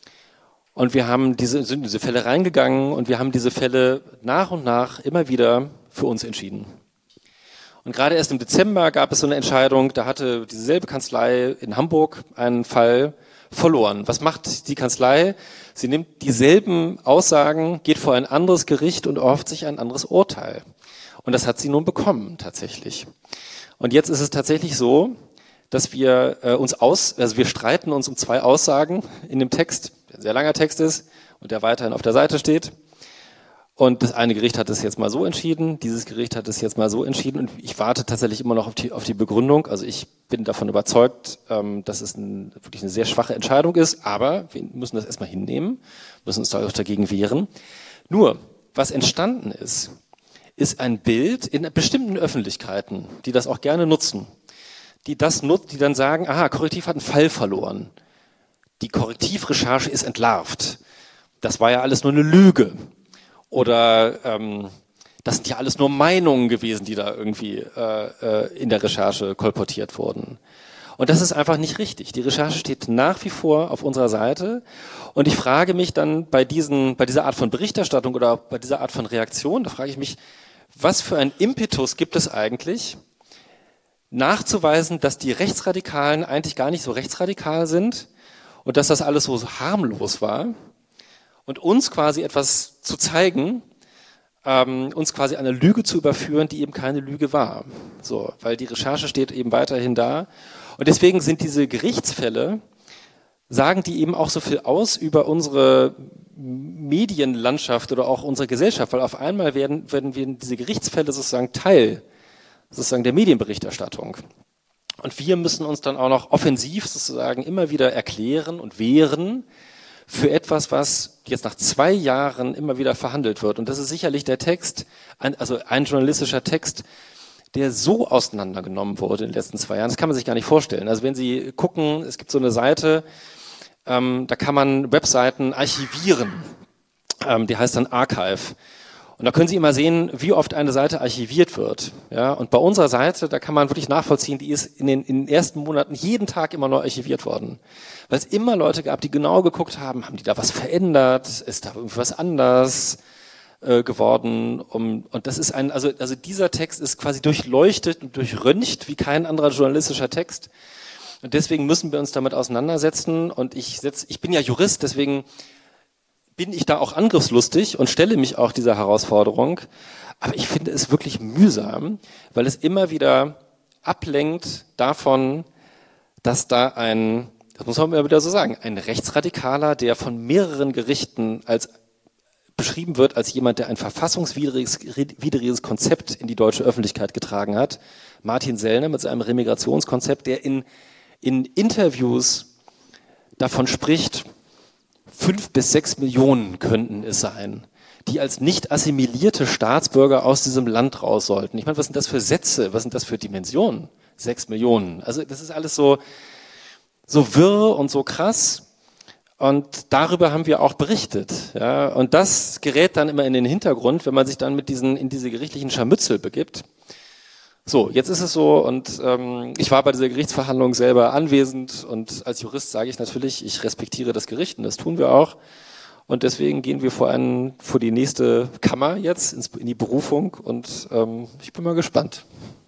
Und wir haben diese, sind in diese Fälle reingegangen und wir haben diese Fälle nach und nach immer wieder für uns entschieden. Und gerade erst im Dezember gab es so eine Entscheidung, da hatte dieselbe Kanzlei in Hamburg einen Fall verloren. Was macht die Kanzlei? Sie nimmt dieselben Aussagen, geht vor ein anderes Gericht und erhofft sich ein anderes Urteil. Und das hat sie nun bekommen, tatsächlich. Und jetzt ist es tatsächlich so, dass wir äh, uns aus, also wir streiten uns um zwei Aussagen in dem Text, der ein sehr langer Text ist und der weiterhin auf der Seite steht. Und das eine Gericht hat es jetzt mal so entschieden, dieses Gericht hat es jetzt mal so entschieden und ich warte tatsächlich immer noch auf die, auf die Begründung. Also ich bin davon überzeugt, ähm, dass es ein, wirklich eine sehr schwache Entscheidung ist, aber wir müssen das erstmal hinnehmen, müssen uns da auch dagegen wehren. Nur, was entstanden ist, ist ein Bild in bestimmten Öffentlichkeiten, die das auch gerne nutzen, die das nutzen, die dann sagen, aha, Korrektiv hat einen Fall verloren. Die Korrektivrecherche ist entlarvt. Das war ja alles nur eine Lüge. Oder ähm, das sind ja alles nur Meinungen gewesen, die da irgendwie äh, äh, in der Recherche kolportiert wurden. Und das ist einfach nicht richtig. Die Recherche steht nach wie vor auf unserer Seite. Und ich frage mich dann bei diesen, bei dieser Art von Berichterstattung oder bei dieser Art von Reaktion, da frage ich mich, was für ein Impetus gibt es eigentlich, nachzuweisen, dass die Rechtsradikalen eigentlich gar nicht so rechtsradikal sind und dass das alles so harmlos war. Und uns quasi etwas zu zeigen, ähm, uns quasi eine Lüge zu überführen, die eben keine Lüge war. So, weil die Recherche steht eben weiterhin da. Und deswegen sind diese Gerichtsfälle, sagen die eben auch so viel aus über unsere Medienlandschaft oder auch unsere Gesellschaft, weil auf einmal werden, werden wir diese Gerichtsfälle sozusagen Teil sozusagen der Medienberichterstattung. Und wir müssen uns dann auch noch offensiv sozusagen immer wieder erklären und wehren, für etwas, was jetzt nach zwei Jahren immer wieder verhandelt wird. Und das ist sicherlich der Text, ein, also ein journalistischer Text, der so auseinandergenommen wurde in den letzten zwei Jahren. Das kann man sich gar nicht vorstellen. Also wenn Sie gucken, es gibt so eine Seite, ähm, da kann man Webseiten archivieren. Ähm, die heißt dann Archive. Und da können Sie immer sehen, wie oft eine Seite archiviert wird. Ja, und bei unserer Seite, da kann man wirklich nachvollziehen, die ist in den, in den ersten Monaten jeden Tag immer neu archiviert worden. Weil es immer Leute gab, die genau geguckt haben, haben die da was verändert, ist da irgendwas anders äh, geworden. Um, und das ist ein, also, also dieser Text ist quasi durchleuchtet und durchröntgt wie kein anderer journalistischer Text. Und deswegen müssen wir uns damit auseinandersetzen. Und ich setz, ich bin ja Jurist, deswegen bin ich da auch angriffslustig und stelle mich auch dieser Herausforderung. Aber ich finde es wirklich mühsam, weil es immer wieder ablenkt davon, dass da ein, das muss man immer wieder so sagen, ein Rechtsradikaler, der von mehreren Gerichten als beschrieben wird als jemand, der ein verfassungswidriges widriges Konzept in die deutsche Öffentlichkeit getragen hat, Martin Sellner mit seinem Remigrationskonzept, der in, in Interviews davon spricht, fünf bis sechs Millionen könnten es sein, die als nicht assimilierte Staatsbürger aus diesem Land raus sollten. Ich meine, was sind das für Sätze? Was sind das für Dimensionen? Sechs Millionen. Also das ist alles so, so wirr und so krass. Und darüber haben wir auch berichtet. Ja. Und das gerät dann immer in den Hintergrund, wenn man sich dann mit diesen, in diese gerichtlichen Scharmützel begibt. So, jetzt ist es so und ähm, ich war bei dieser Gerichtsverhandlung selber anwesend und als Jurist sage ich natürlich, ich respektiere das Gericht und das tun wir auch und deswegen gehen wir vor, einen, vor die nächste Kammer jetzt, ins, in die Berufung und ähm, ich bin mal gespannt.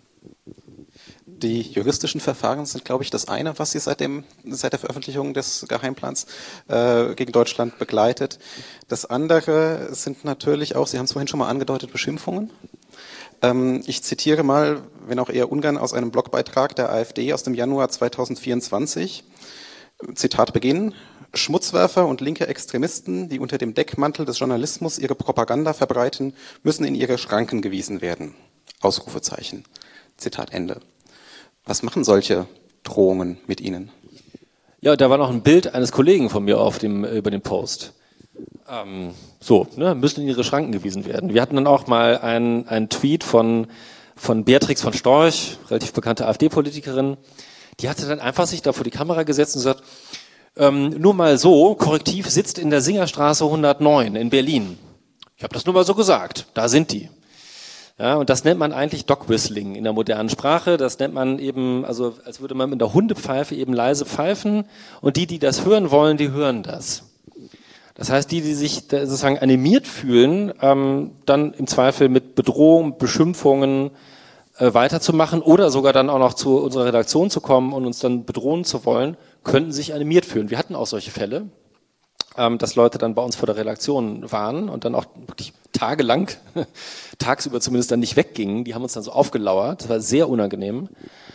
Die juristischen Verfahren sind, glaube ich, das eine, was Sie seit, dem, seit der Veröffentlichung des Geheimplans äh, gegen Deutschland begleitet. Das andere sind natürlich auch, Sie haben es vorhin schon mal angedeutet, Beschimpfungen. Ähm, ich zitiere mal, wenn auch eher ungern, aus einem Blogbeitrag der AfD aus dem Januar zweitausendvierundzwanzig. Zitat Beginn. Schmutzwerfer und linke Extremisten, die unter dem Deckmantel des Journalismus ihre Propaganda verbreiten, müssen in ihre Schranken gewiesen werden. Ausrufezeichen. Zitat Ende. Was machen solche Drohungen mit Ihnen? Ja, da war noch ein Bild eines Kollegen von mir auf dem, über den Post. Ähm, so, ne, müssen in ihre Schranken gewiesen werden. Wir hatten dann auch mal einen, einen Tweet von, von Beatrix von Storch, relativ bekannte AfD-Politikerin, die hatte dann einfach sich da vor die Kamera gesetzt und gesagt, ähm, nur mal so, Korrektiv sitzt in der Singerstraße hundertneun in Berlin. Ich habe das nur mal so gesagt, da sind die. Ja, und das nennt man eigentlich Dog-Whistling in der modernen Sprache. Das nennt man eben, also als würde man mit der Hundepfeife eben leise pfeifen und die, die das hören wollen, die hören das. Das heißt, die, die sich sozusagen animiert fühlen, ähm, dann im Zweifel mit Bedrohung, Beschimpfungen äh, weiterzumachen oder sogar dann auch noch zu unserer Redaktion zu kommen und uns dann bedrohen zu wollen, könnten sich animiert fühlen. Wir hatten auch solche Fälle, ähm, dass Leute dann bei uns vor der Redaktion waren und dann auch wirklich tagelang, tagsüber zumindest dann nicht weggingen. Die haben uns dann so aufgelauert. Das war sehr unangenehm.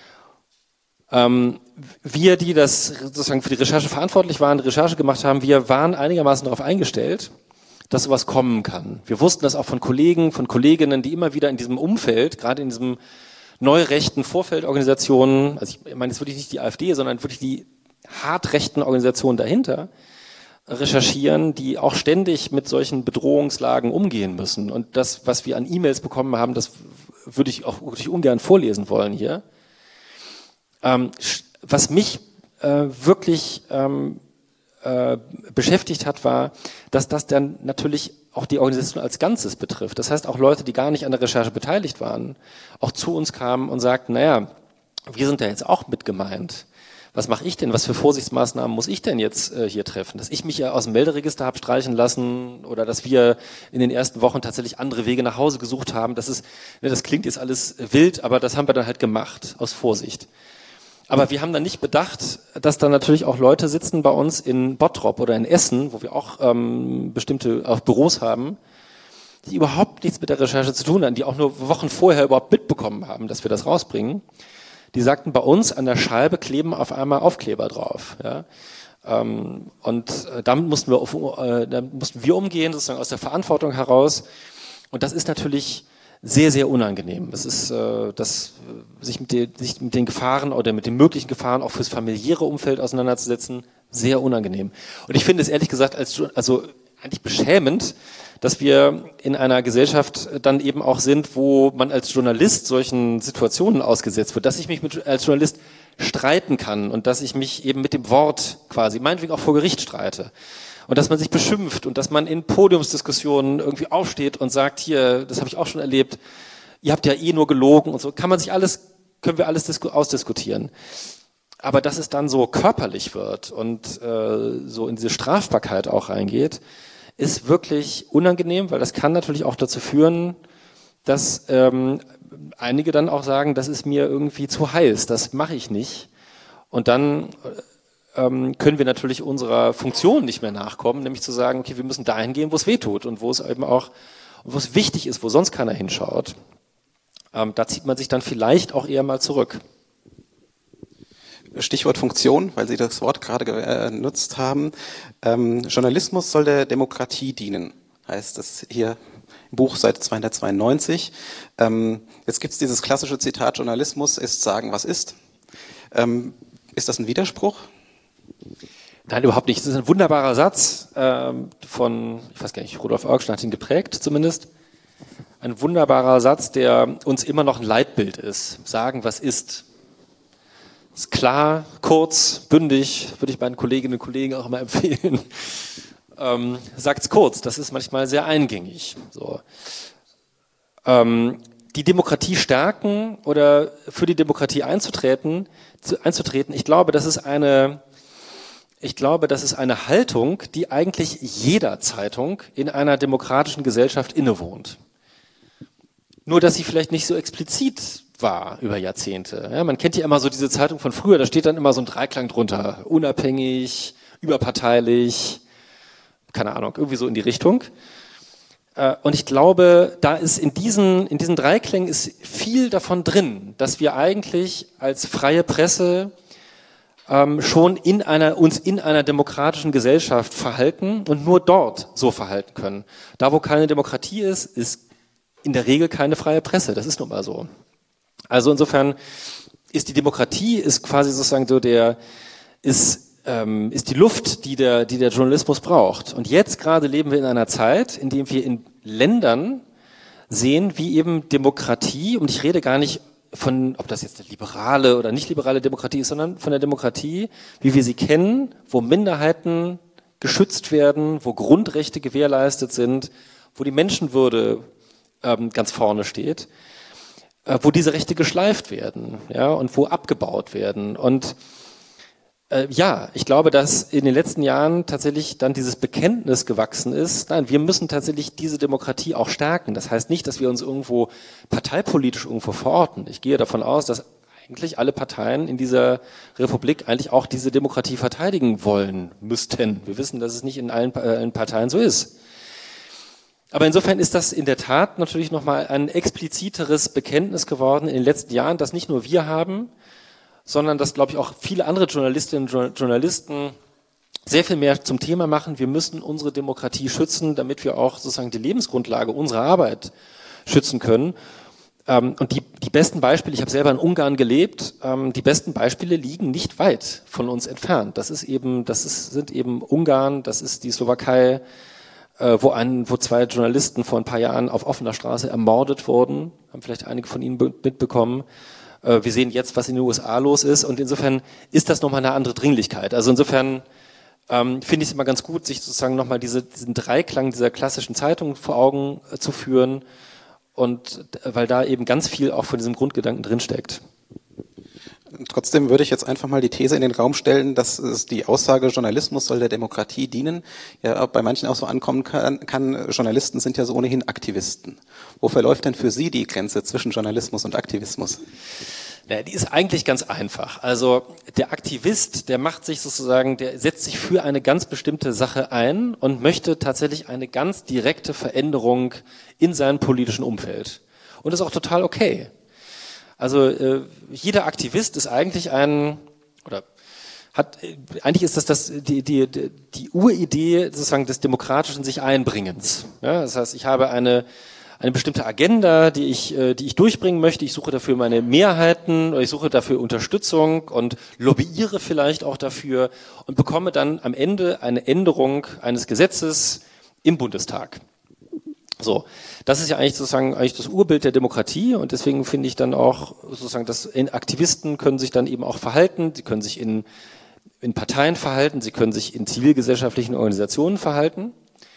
Ähm, wir, die das sozusagen für die Recherche verantwortlich waren, die Recherche gemacht haben, wir waren einigermaßen darauf eingestellt, dass sowas kommen kann. Wir wussten das auch von Kollegen, von Kolleginnen, die immer wieder in diesem Umfeld, gerade in diesem neurechten Vorfeldorganisationen, also ich meine jetzt wirklich nicht die AfD, sondern wirklich die hartrechten Organisationen dahinter, recherchieren, die auch ständig mit solchen Bedrohungslagen umgehen müssen. Und das, was wir an E-Mails bekommen haben, das würde ich auch wirklich ungern vorlesen wollen hier. Ähm, was mich äh, wirklich ähm, äh, beschäftigt hat, war, dass das dann natürlich auch die Organisation als Ganzes betrifft. Das heißt, auch Leute, die gar nicht an der Recherche beteiligt waren, auch zu uns kamen und sagten, naja, wir sind ja jetzt auch mit gemeint. Was mache ich denn? Was für Vorsichtsmaßnahmen muss ich denn jetzt äh, hier treffen? Dass ich mich ja aus dem Melderegister habe streichen lassen oder dass wir in den ersten Wochen tatsächlich andere Wege nach Hause gesucht haben. Das ist, ne, das klingt jetzt alles wild, aber das haben wir dann halt gemacht, aus Vorsicht. Aber wir haben dann nicht bedacht, dass da natürlich auch Leute sitzen bei uns in Bottrop oder in Essen, wo wir auch ähm, bestimmte auch Büros haben, die überhaupt nichts mit der Recherche zu tun haben, die auch nur Wochen vorher überhaupt mitbekommen haben, dass wir das rausbringen. Die sagten, bei uns an der Scheibe kleben auf einmal Aufkleber drauf. Ja? Ähm, und äh, damit mussten wir, auf, äh, damit mussten wir umgehen, sozusagen aus der Verantwortung heraus. Und das ist natürlich sehr, sehr unangenehm. Das ist, äh, das, sich mit, den, sich mit den Gefahren oder mit den möglichen Gefahren auch fürs familiäre Umfeld auseinanderzusetzen, sehr unangenehm. Und ich finde es ehrlich gesagt als, also eigentlich beschämend, dass wir in einer Gesellschaft dann eben auch sind, wo man als Journalist solchen Situationen ausgesetzt wird, dass ich mich mit, als Journalist streiten kann und dass ich mich eben mit dem Wort quasi, meinetwegen auch vor Gericht streite und dass man sich beschimpft und dass man in Podiumsdiskussionen irgendwie aufsteht und sagt, hier, das habe ich auch schon erlebt, ihr habt ja eh nur gelogen und so, kann man sich alles, können wir alles disku- ausdiskutieren. Aber dass es dann so körperlich wird und äh, so in diese Strafbarkeit auch reingeht, ist wirklich unangenehm, weil das kann natürlich auch dazu führen, dass ähm, einige dann auch sagen, das ist mir irgendwie zu heiß, das mache ich nicht. Und dann ähm, können wir natürlich unserer Funktion nicht mehr nachkommen, nämlich zu sagen, okay, wir müssen dahin gehen, wo es weh tut und wo es eben auch, wo es wichtig ist, wo sonst keiner hinschaut. Ähm, da zieht man sich dann vielleicht auch eher mal zurück. Stichwort Funktion, weil Sie das Wort gerade genutzt haben. Ähm, Journalismus soll der Demokratie dienen, heißt es hier im Buch Seite zweihundertzweiundneunzig. Ähm, jetzt gibt es dieses klassische Zitat, Journalismus ist sagen, was ist. Ähm, ist das ein Widerspruch? Nein, überhaupt nicht. Das ist ein wunderbarer Satz ähm, von, ich weiß gar nicht, Rudolf Augstein hat ihn geprägt zumindest. Ein wunderbarer Satz, der uns immer noch ein Leitbild ist. Sagen, was ist. Ist klar, kurz, bündig, würde ich meinen Kolleginnen und Kollegen auch immer empfehlen. Ähm, sagt's kurz, das ist manchmal sehr eingängig. So. Ähm, die Demokratie stärken oder für die Demokratie einzutreten, zu, einzutreten, ich glaube, das ist eine, ich glaube, das ist eine Haltung, die eigentlich jeder Zeitung in einer demokratischen Gesellschaft innewohnt. Nur, dass sie vielleicht nicht so explizit war über Jahrzehnte. Ja, man kennt ja immer so diese Zeitung von früher, da steht dann immer so ein Dreiklang drunter. Unabhängig, überparteilich, keine Ahnung, irgendwie so in die Richtung. Und ich glaube, da ist in diesen, in diesen Dreiklängen ist viel davon drin, dass wir eigentlich als freie Presse ähm, schon in einer, uns in einer demokratischen Gesellschaft verhalten und nur dort so verhalten können. Da, wo keine Demokratie ist, ist in der Regel keine freie Presse. Das ist nun mal so. Also insofern ist die Demokratie, ist quasi sozusagen so der, ist, ähm, ist die Luft, die der, die der Journalismus braucht. Und jetzt gerade leben wir in einer Zeit, in der wir in Ländern sehen, wie eben Demokratie, und ich rede gar nicht von, ob das jetzt eine liberale oder nicht liberale Demokratie ist, sondern von der Demokratie, wie wir sie kennen, wo Minderheiten geschützt werden, wo Grundrechte gewährleistet sind, wo die Menschenwürde ähm, ganz vorne steht, äh, wo diese Rechte geschleift werden, ja, und wo abgebaut werden. Und äh, ja, ich glaube, dass in den letzten Jahren tatsächlich dann dieses Bekenntnis gewachsen ist. Nein, wir müssen tatsächlich diese Demokratie auch stärken. Das heißt nicht, dass wir uns irgendwo parteipolitisch irgendwo verorten. Ich gehe davon aus, dass eigentlich alle Parteien in dieser Republik eigentlich auch diese Demokratie verteidigen wollen müssten. Wir wissen, dass es nicht in allen, äh, allen Parteien so ist. Aber insofern ist das in der Tat natürlich nochmal ein expliziteres Bekenntnis geworden in den letzten Jahren, das nicht nur wir haben, sondern dass, glaube ich, auch viele andere Journalistinnen und Journalisten sehr viel mehr zum Thema machen. Wir müssen unsere Demokratie schützen, damit wir auch sozusagen die Lebensgrundlage unserer Arbeit schützen können. Und die, die besten Beispiele, ich habe selber in Ungarn gelebt, die besten Beispiele liegen nicht weit von uns entfernt. Das ist eben, das ist, sind eben Ungarn, das ist die Slowakei, wo, ein, wo zwei Journalisten vor ein paar Jahren auf offener Straße ermordet wurden, haben vielleicht einige von Ihnen mitbekommen. Wir sehen jetzt, was in den U S A los ist, und insofern ist das nochmal eine andere Dringlichkeit. Also insofern ähm, finde ich es immer ganz gut, sich sozusagen nochmal diese, diesen Dreiklang dieser klassischen Zeitung vor Augen äh, zu führen, und weil da eben ganz viel auch von diesem Grundgedanken drinsteckt. Trotzdem würde ich jetzt einfach mal die These in den Raum stellen, dass es die Aussage, Journalismus soll der Demokratie dienen, ja bei manchen auch so ankommen kann, kann, Journalisten sind ja so ohnehin Aktivisten. Wo verläuft denn für Sie die Grenze zwischen Journalismus und Aktivismus? Ja, die ist eigentlich ganz einfach. Also der Aktivist, der macht sich sozusagen, der setzt sich für eine ganz bestimmte Sache ein und möchte tatsächlich eine ganz direkte Veränderung in seinem politischen Umfeld. Und das ist auch total okay. Also äh, jeder Aktivist ist eigentlich ein, oder hat, äh, eigentlich ist das, das die, die, die Uridee sozusagen des demokratischen sich Einbringens. Ja, das heißt, ich habe eine eine bestimmte Agenda, die ich, äh, die ich durchbringen möchte. Ich suche dafür meine Mehrheiten, oder ich suche dafür Unterstützung und lobbyiere vielleicht auch dafür und bekomme dann am Ende eine Änderung eines Gesetzes im Bundestag. So, das ist ja eigentlich sozusagen eigentlich das Urbild der Demokratie, und deswegen finde ich dann auch sozusagen, dass Aktivisten können sich dann eben auch verhalten, sie können sich in, in Parteien verhalten, sie können sich in zivilgesellschaftlichen Organisationen verhalten,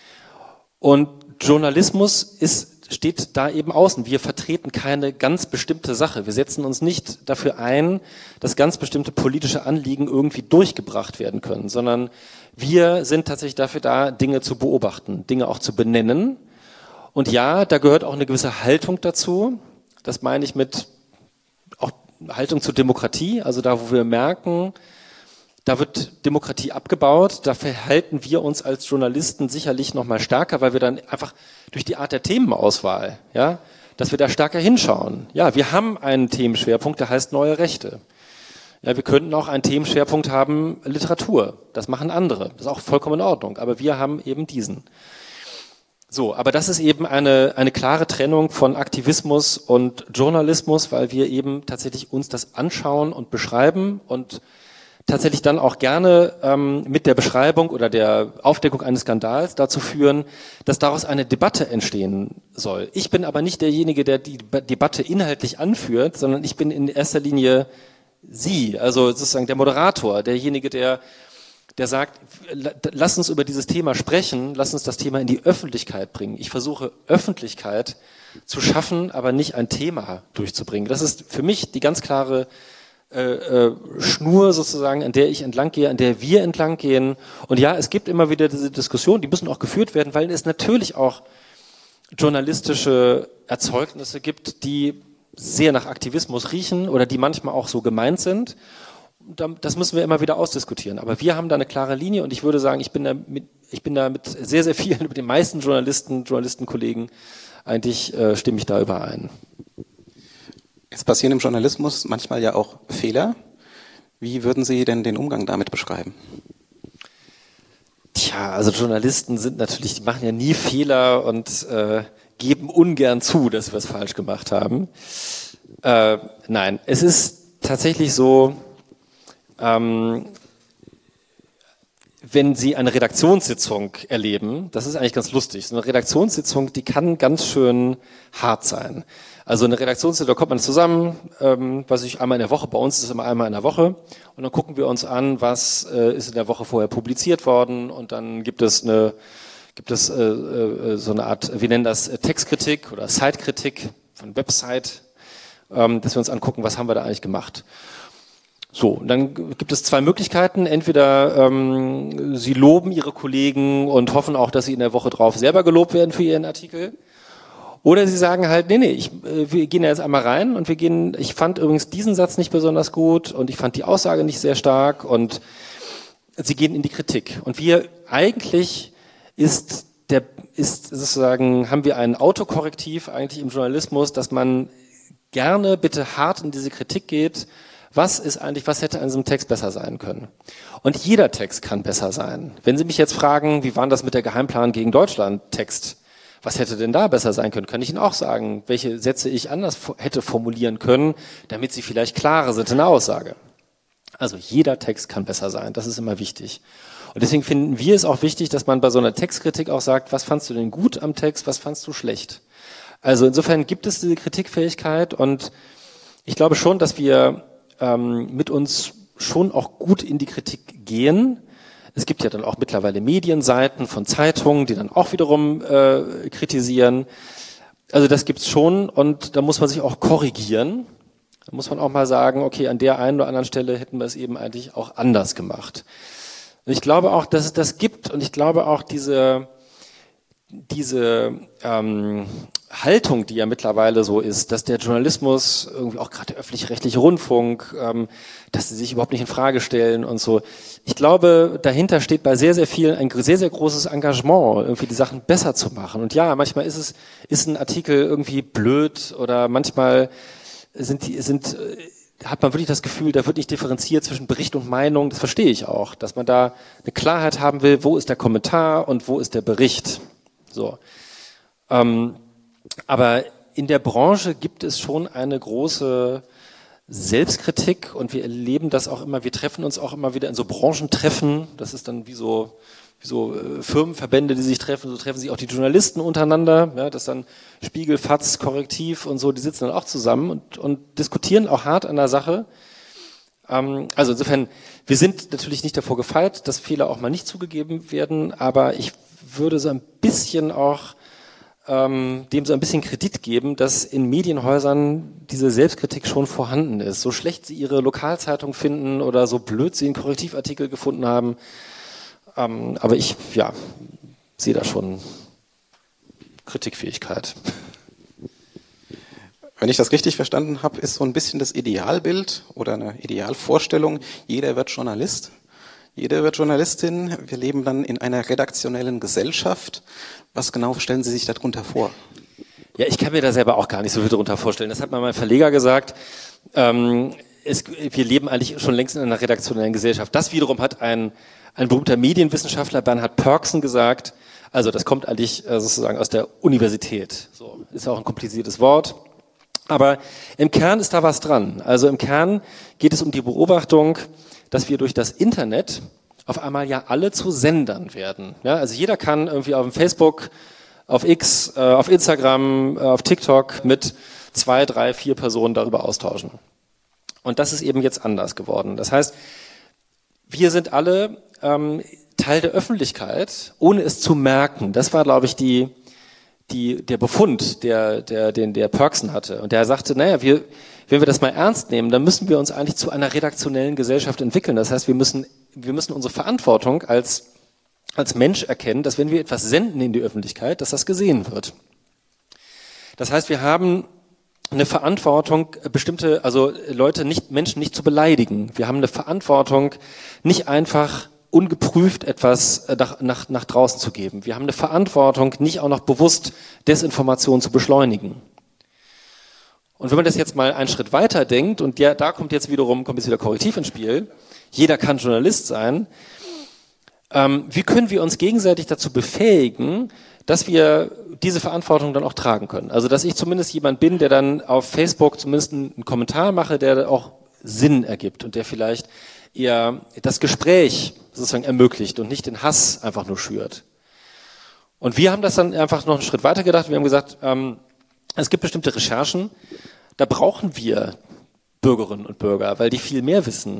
und Journalismus ist steht da eben außen. Wir vertreten keine ganz bestimmte Sache. Wir setzen uns nicht dafür ein, dass ganz bestimmte politische Anliegen irgendwie durchgebracht werden können, sondern wir sind tatsächlich dafür da, Dinge zu beobachten, Dinge auch zu benennen. Und ja, da gehört auch eine gewisse Haltung dazu. Das meine ich mit auch Haltung zur Demokratie, also da, wo wir merken, da wird Demokratie abgebaut, da verhalten wir uns als Journalisten sicherlich noch mal stärker, weil wir dann einfach durch die Art der Themenauswahl, ja, dass wir da stärker hinschauen. Ja, wir haben einen Themenschwerpunkt, der heißt neue Rechte. Ja, wir könnten auch einen Themenschwerpunkt haben, Literatur. Das machen andere. Das ist auch vollkommen in Ordnung. Aber wir haben eben diesen. So, aber das ist eben eine, eine klare Trennung von Aktivismus und Journalismus, weil wir eben tatsächlich uns das anschauen und beschreiben und tatsächlich dann auch gerne ähm, mit der Beschreibung oder der Aufdeckung eines Skandals dazu führen, dass daraus eine Debatte entstehen soll. Ich bin aber nicht derjenige, der die Debatte inhaltlich anführt, sondern ich bin in erster Linie Sie, also sozusagen der Moderator, derjenige, der der sagt, lass uns über dieses Thema sprechen, lass uns das Thema in die Öffentlichkeit bringen. Ich versuche Öffentlichkeit zu schaffen, aber nicht ein Thema durchzubringen. Das ist für mich die ganz klare äh, äh, Schnur sozusagen, an der ich entlang gehe, an der wir entlang gehen. Und ja, es gibt immer wieder diese Diskussionen, die müssen auch geführt werden, weil es natürlich auch journalistische Erzeugnisse gibt, die sehr nach Aktivismus riechen oder die manchmal auch so gemeint sind. Das müssen wir immer wieder ausdiskutieren. Aber wir haben da eine klare Linie und ich würde sagen, ich bin da mit, ich bin da mit sehr, sehr vielen, mit den meisten Journalisten, Journalistenkollegen, eigentlich äh, stimme ich da überein. Es passieren im Journalismus manchmal ja auch Fehler. Wie würden Sie denn den Umgang damit beschreiben? Tja, also Journalisten sind natürlich, die machen ja nie Fehler und äh, geben ungern zu, dass wir es falsch gemacht haben. Äh, nein, es ist tatsächlich so, ähm, wenn Sie eine Redaktionssitzung erleben, das ist eigentlich ganz lustig, so eine Redaktionssitzung, die kann ganz schön hart sein. Also eine Redaktionssitzung, da kommt man zusammen, ähm, was ich einmal in der Woche, bei uns ist es immer einmal in der Woche, und dann gucken wir uns an, was äh, ist in der Woche vorher publiziert worden, und dann gibt es eine, gibt es äh, äh, so eine Art, wir nennen das Textkritik oder Site-Kritik von Website, ähm, dass wir uns angucken, was haben wir da eigentlich gemacht. So, und dann gibt es zwei Möglichkeiten. Entweder ähm, Sie loben Ihre Kollegen und hoffen auch, dass Sie in der Woche drauf selber gelobt werden für Ihren Artikel. Oder Sie sagen halt, nee, nee, ich, äh, wir gehen ja jetzt einmal rein und wir gehen, ich fand übrigens diesen Satz nicht besonders gut und ich fand die Aussage nicht sehr stark, und Sie gehen in die Kritik. Und wir eigentlich ist der, ist sozusagen, haben wir ein Autokorrektiv eigentlich im Journalismus, dass man gerne bitte hart in diese Kritik geht. Was ist eigentlich, was hätte an diesem Text besser sein können? Und jeder Text kann besser sein. Wenn Sie mich jetzt fragen, wie war das mit der Geheimplan gegen Deutschland Text? Was hätte denn da besser sein können? Kann ich Ihnen auch sagen, welche Sätze ich anders hätte formulieren können, damit sie vielleicht klarer sind in der Aussage. Also jeder Text kann besser sein. Das ist immer wichtig. Und deswegen finden wir es auch wichtig, dass man bei so einer Textkritik auch sagt, was fandst du denn gut am Text, was fandst du schlecht? Also insofern gibt es diese Kritikfähigkeit, und ich glaube schon, dass wir ähm, mit uns schon auch gut in die Kritik gehen. Es gibt ja dann auch mittlerweile Medienseiten von Zeitungen, die dann auch wiederum äh, kritisieren. Also das gibt's schon, und da muss man sich auch korrigieren. Da muss man auch mal sagen, okay, an der einen oder anderen Stelle hätten wir es eben eigentlich auch anders gemacht. Und ich glaube auch, dass es das gibt, und ich glaube auch diese diese ähm, Haltung, die ja mittlerweile so ist, dass der Journalismus, irgendwie auch gerade der öffentlich-rechtliche Rundfunk, ähm, dass sie sich überhaupt nicht in Frage stellen und so. Ich glaube, dahinter steht bei sehr, sehr vielen ein sehr, sehr großes Engagement, irgendwie die Sachen besser zu machen. Und ja, manchmal ist es, ist ein Artikel irgendwie blöd, oder manchmal sind die, sind, hat man wirklich das Gefühl, da wird nicht differenziert zwischen Bericht und Meinung. Das verstehe ich auch, dass man da eine Klarheit haben will, wo ist der Kommentar und wo ist der Bericht. So. Ähm, aber in der Branche gibt es schon eine große Selbstkritik, und wir erleben das auch immer, wir treffen uns auch immer wieder in so Branchentreffen, das ist dann wie so, wie so äh, Firmenverbände, die sich treffen, so treffen sich auch die Journalisten untereinander, ja, das dann Spiegel, Faz, Korrektiv und so, die sitzen dann auch zusammen und, und diskutieren auch hart an der Sache. Ähm, also insofern, wir sind natürlich nicht davor gefeit, dass Fehler auch mal nicht zugegeben werden, aber ich würde so ein bisschen auch ähm, dem so ein bisschen Kredit geben, dass in Medienhäusern diese Selbstkritik schon vorhanden ist. So schlecht sie ihre Lokalzeitung finden oder so blöd sie einen Korrektivartikel gefunden haben. Ähm, aber ich, ja, sehe da schon Kritikfähigkeit. Wenn ich das richtig verstanden habe, ist so ein bisschen das Idealbild oder eine Idealvorstellung, jeder wird Journalist. Jeder wird Journalistin. Wir leben dann in einer redaktionellen Gesellschaft. Was genau stellen Sie sich darunter vor? Ja, ich kann mir da selber auch gar nicht so viel darunter vorstellen. Das hat mal mein Verleger gesagt. Ähm, es, wir leben eigentlich schon längst in einer redaktionellen Gesellschaft. Das wiederum hat ein, ein berühmter Medienwissenschaftler, Bernhard Pörksen, gesagt. Also das kommt eigentlich sozusagen aus der Universität. So, ist auch ein kompliziertes Wort. Aber im Kern ist da was dran. Also im Kern geht es um die Beobachtung, dass wir durch das Internet auf einmal ja alle zu Sendern werden. Ja, also jeder kann irgendwie auf Facebook, auf X, äh, auf Instagram, äh, auf TikTok mit zwei, drei, vier Personen darüber austauschen. Und das ist eben jetzt anders geworden. Das heißt, wir sind alle ähm, Teil der Öffentlichkeit, ohne es zu merken. Das war, glaube ich, die, die, der Befund, der, der, den der Pörksen hatte. Und der sagte, naja, wir, wenn wir das mal ernst nehmen, dann müssen wir uns eigentlich zu einer redaktionellen Gesellschaft entwickeln. Das heißt, wir müssen, wir müssen unsere Verantwortung als, als Mensch erkennen, dass wenn wir etwas senden in die Öffentlichkeit, dass das gesehen wird. Das heißt, wir haben eine Verantwortung, bestimmte, also Leute nicht, Menschen nicht zu beleidigen. Wir haben eine Verantwortung, nicht einfach ungeprüft etwas nach, nach, nach draußen zu geben. Wir haben eine Verantwortung, nicht auch noch bewusst Desinformation zu beschleunigen. Und wenn man das jetzt mal einen Schritt weiter denkt, und ja, da kommt jetzt wiederum, kommt jetzt wieder Korrektiv ins Spiel, jeder kann Journalist sein, ähm, wie können wir uns gegenseitig dazu befähigen, dass wir diese Verantwortung dann auch tragen können? Also, dass ich zumindest jemand bin, der dann auf Facebook zumindest einen Kommentar mache, der auch Sinn ergibt und der vielleicht eher das Gespräch sozusagen ermöglicht und nicht den Hass einfach nur schürt. Und wir haben das dann einfach noch einen Schritt weiter gedacht. Wir haben gesagt, ähm, es gibt bestimmte Recherchen, da brauchen wir Bürgerinnen und Bürger, weil die viel mehr wissen.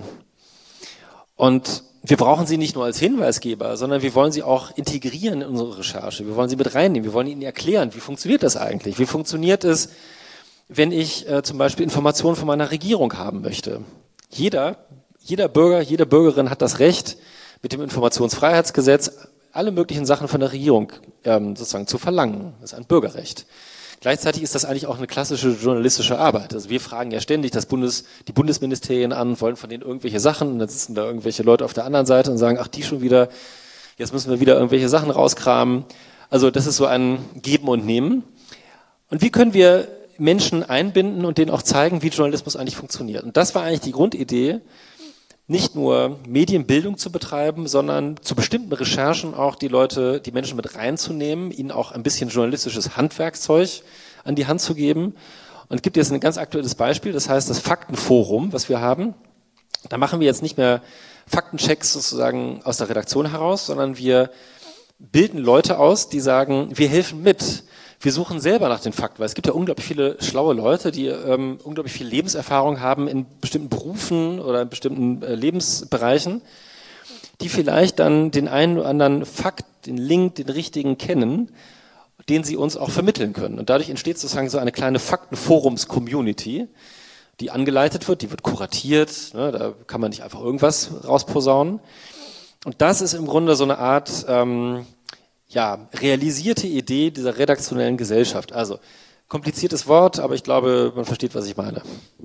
Und wir brauchen sie nicht nur als Hinweisgeber, sondern wir wollen sie auch integrieren in unsere Recherche. Wir wollen sie mit reinnehmen. Wir wollen ihnen erklären, wie funktioniert das eigentlich? Wie funktioniert es, wenn ich äh, zum Beispiel Informationen von meiner Regierung haben möchte? Jeder, jeder Bürger, jede Bürgerin hat das Recht, mit dem Informationsfreiheitsgesetz alle möglichen Sachen von der Regierung ähm, sozusagen zu verlangen. Das ist ein Bürgerrecht. Gleichzeitig ist das eigentlich auch eine klassische journalistische Arbeit. Also wir fragen ja ständig das Bundes, die Bundesministerien an, wollen von denen irgendwelche Sachen, und dann sitzen da irgendwelche Leute auf der anderen Seite und sagen, ach, die schon wieder, jetzt müssen wir wieder irgendwelche Sachen rauskramen. Also das ist so ein Geben und Nehmen. Und wie können wir Menschen einbinden und denen auch zeigen, wie Journalismus eigentlich funktioniert? Und das war eigentlich die Grundidee, nicht nur Medienbildung zu betreiben, sondern zu bestimmten Recherchen auch die Leute, die Menschen mit reinzunehmen, ihnen auch ein bisschen journalistisches Handwerkszeug an die Hand zu geben. Und es gibt jetzt ein ganz aktuelles Beispiel, das heißt das Faktenforum, was wir haben. Da machen wir jetzt nicht mehr Faktenchecks sozusagen aus der Redaktion heraus, sondern wir bilden Leute aus, die sagen, wir helfen mit. Wir suchen selber nach den Fakten, weil es gibt ja unglaublich viele schlaue Leute, die ähm, unglaublich viel Lebenserfahrung haben in bestimmten Berufen oder in bestimmten äh, Lebensbereichen, die vielleicht dann den einen oder anderen Fakt, den Link, den richtigen kennen, den sie uns auch vermitteln können. Und dadurch entsteht sozusagen so eine kleine Faktenforums-Community, die angeleitet wird, die wird kuratiert, ne, da kann man nicht einfach irgendwas rausposaunen. Und das ist im Grunde so eine Art ähm, ja, realisierte Idee dieser redaktionellen Gesellschaft. Also, kompliziertes Wort, aber ich glaube, man versteht, was ich meine.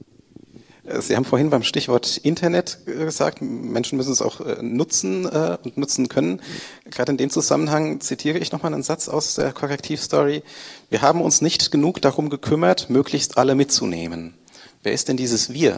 Sie haben vorhin beim Stichwort Internet gesagt, Menschen müssen es auch nutzen äh, und nutzen können. Gerade in dem Zusammenhang zitiere ich nochmal einen Satz aus der Korrektivstory. Wir haben uns nicht genug darum gekümmert, möglichst alle mitzunehmen. Wer ist denn dieses Wir?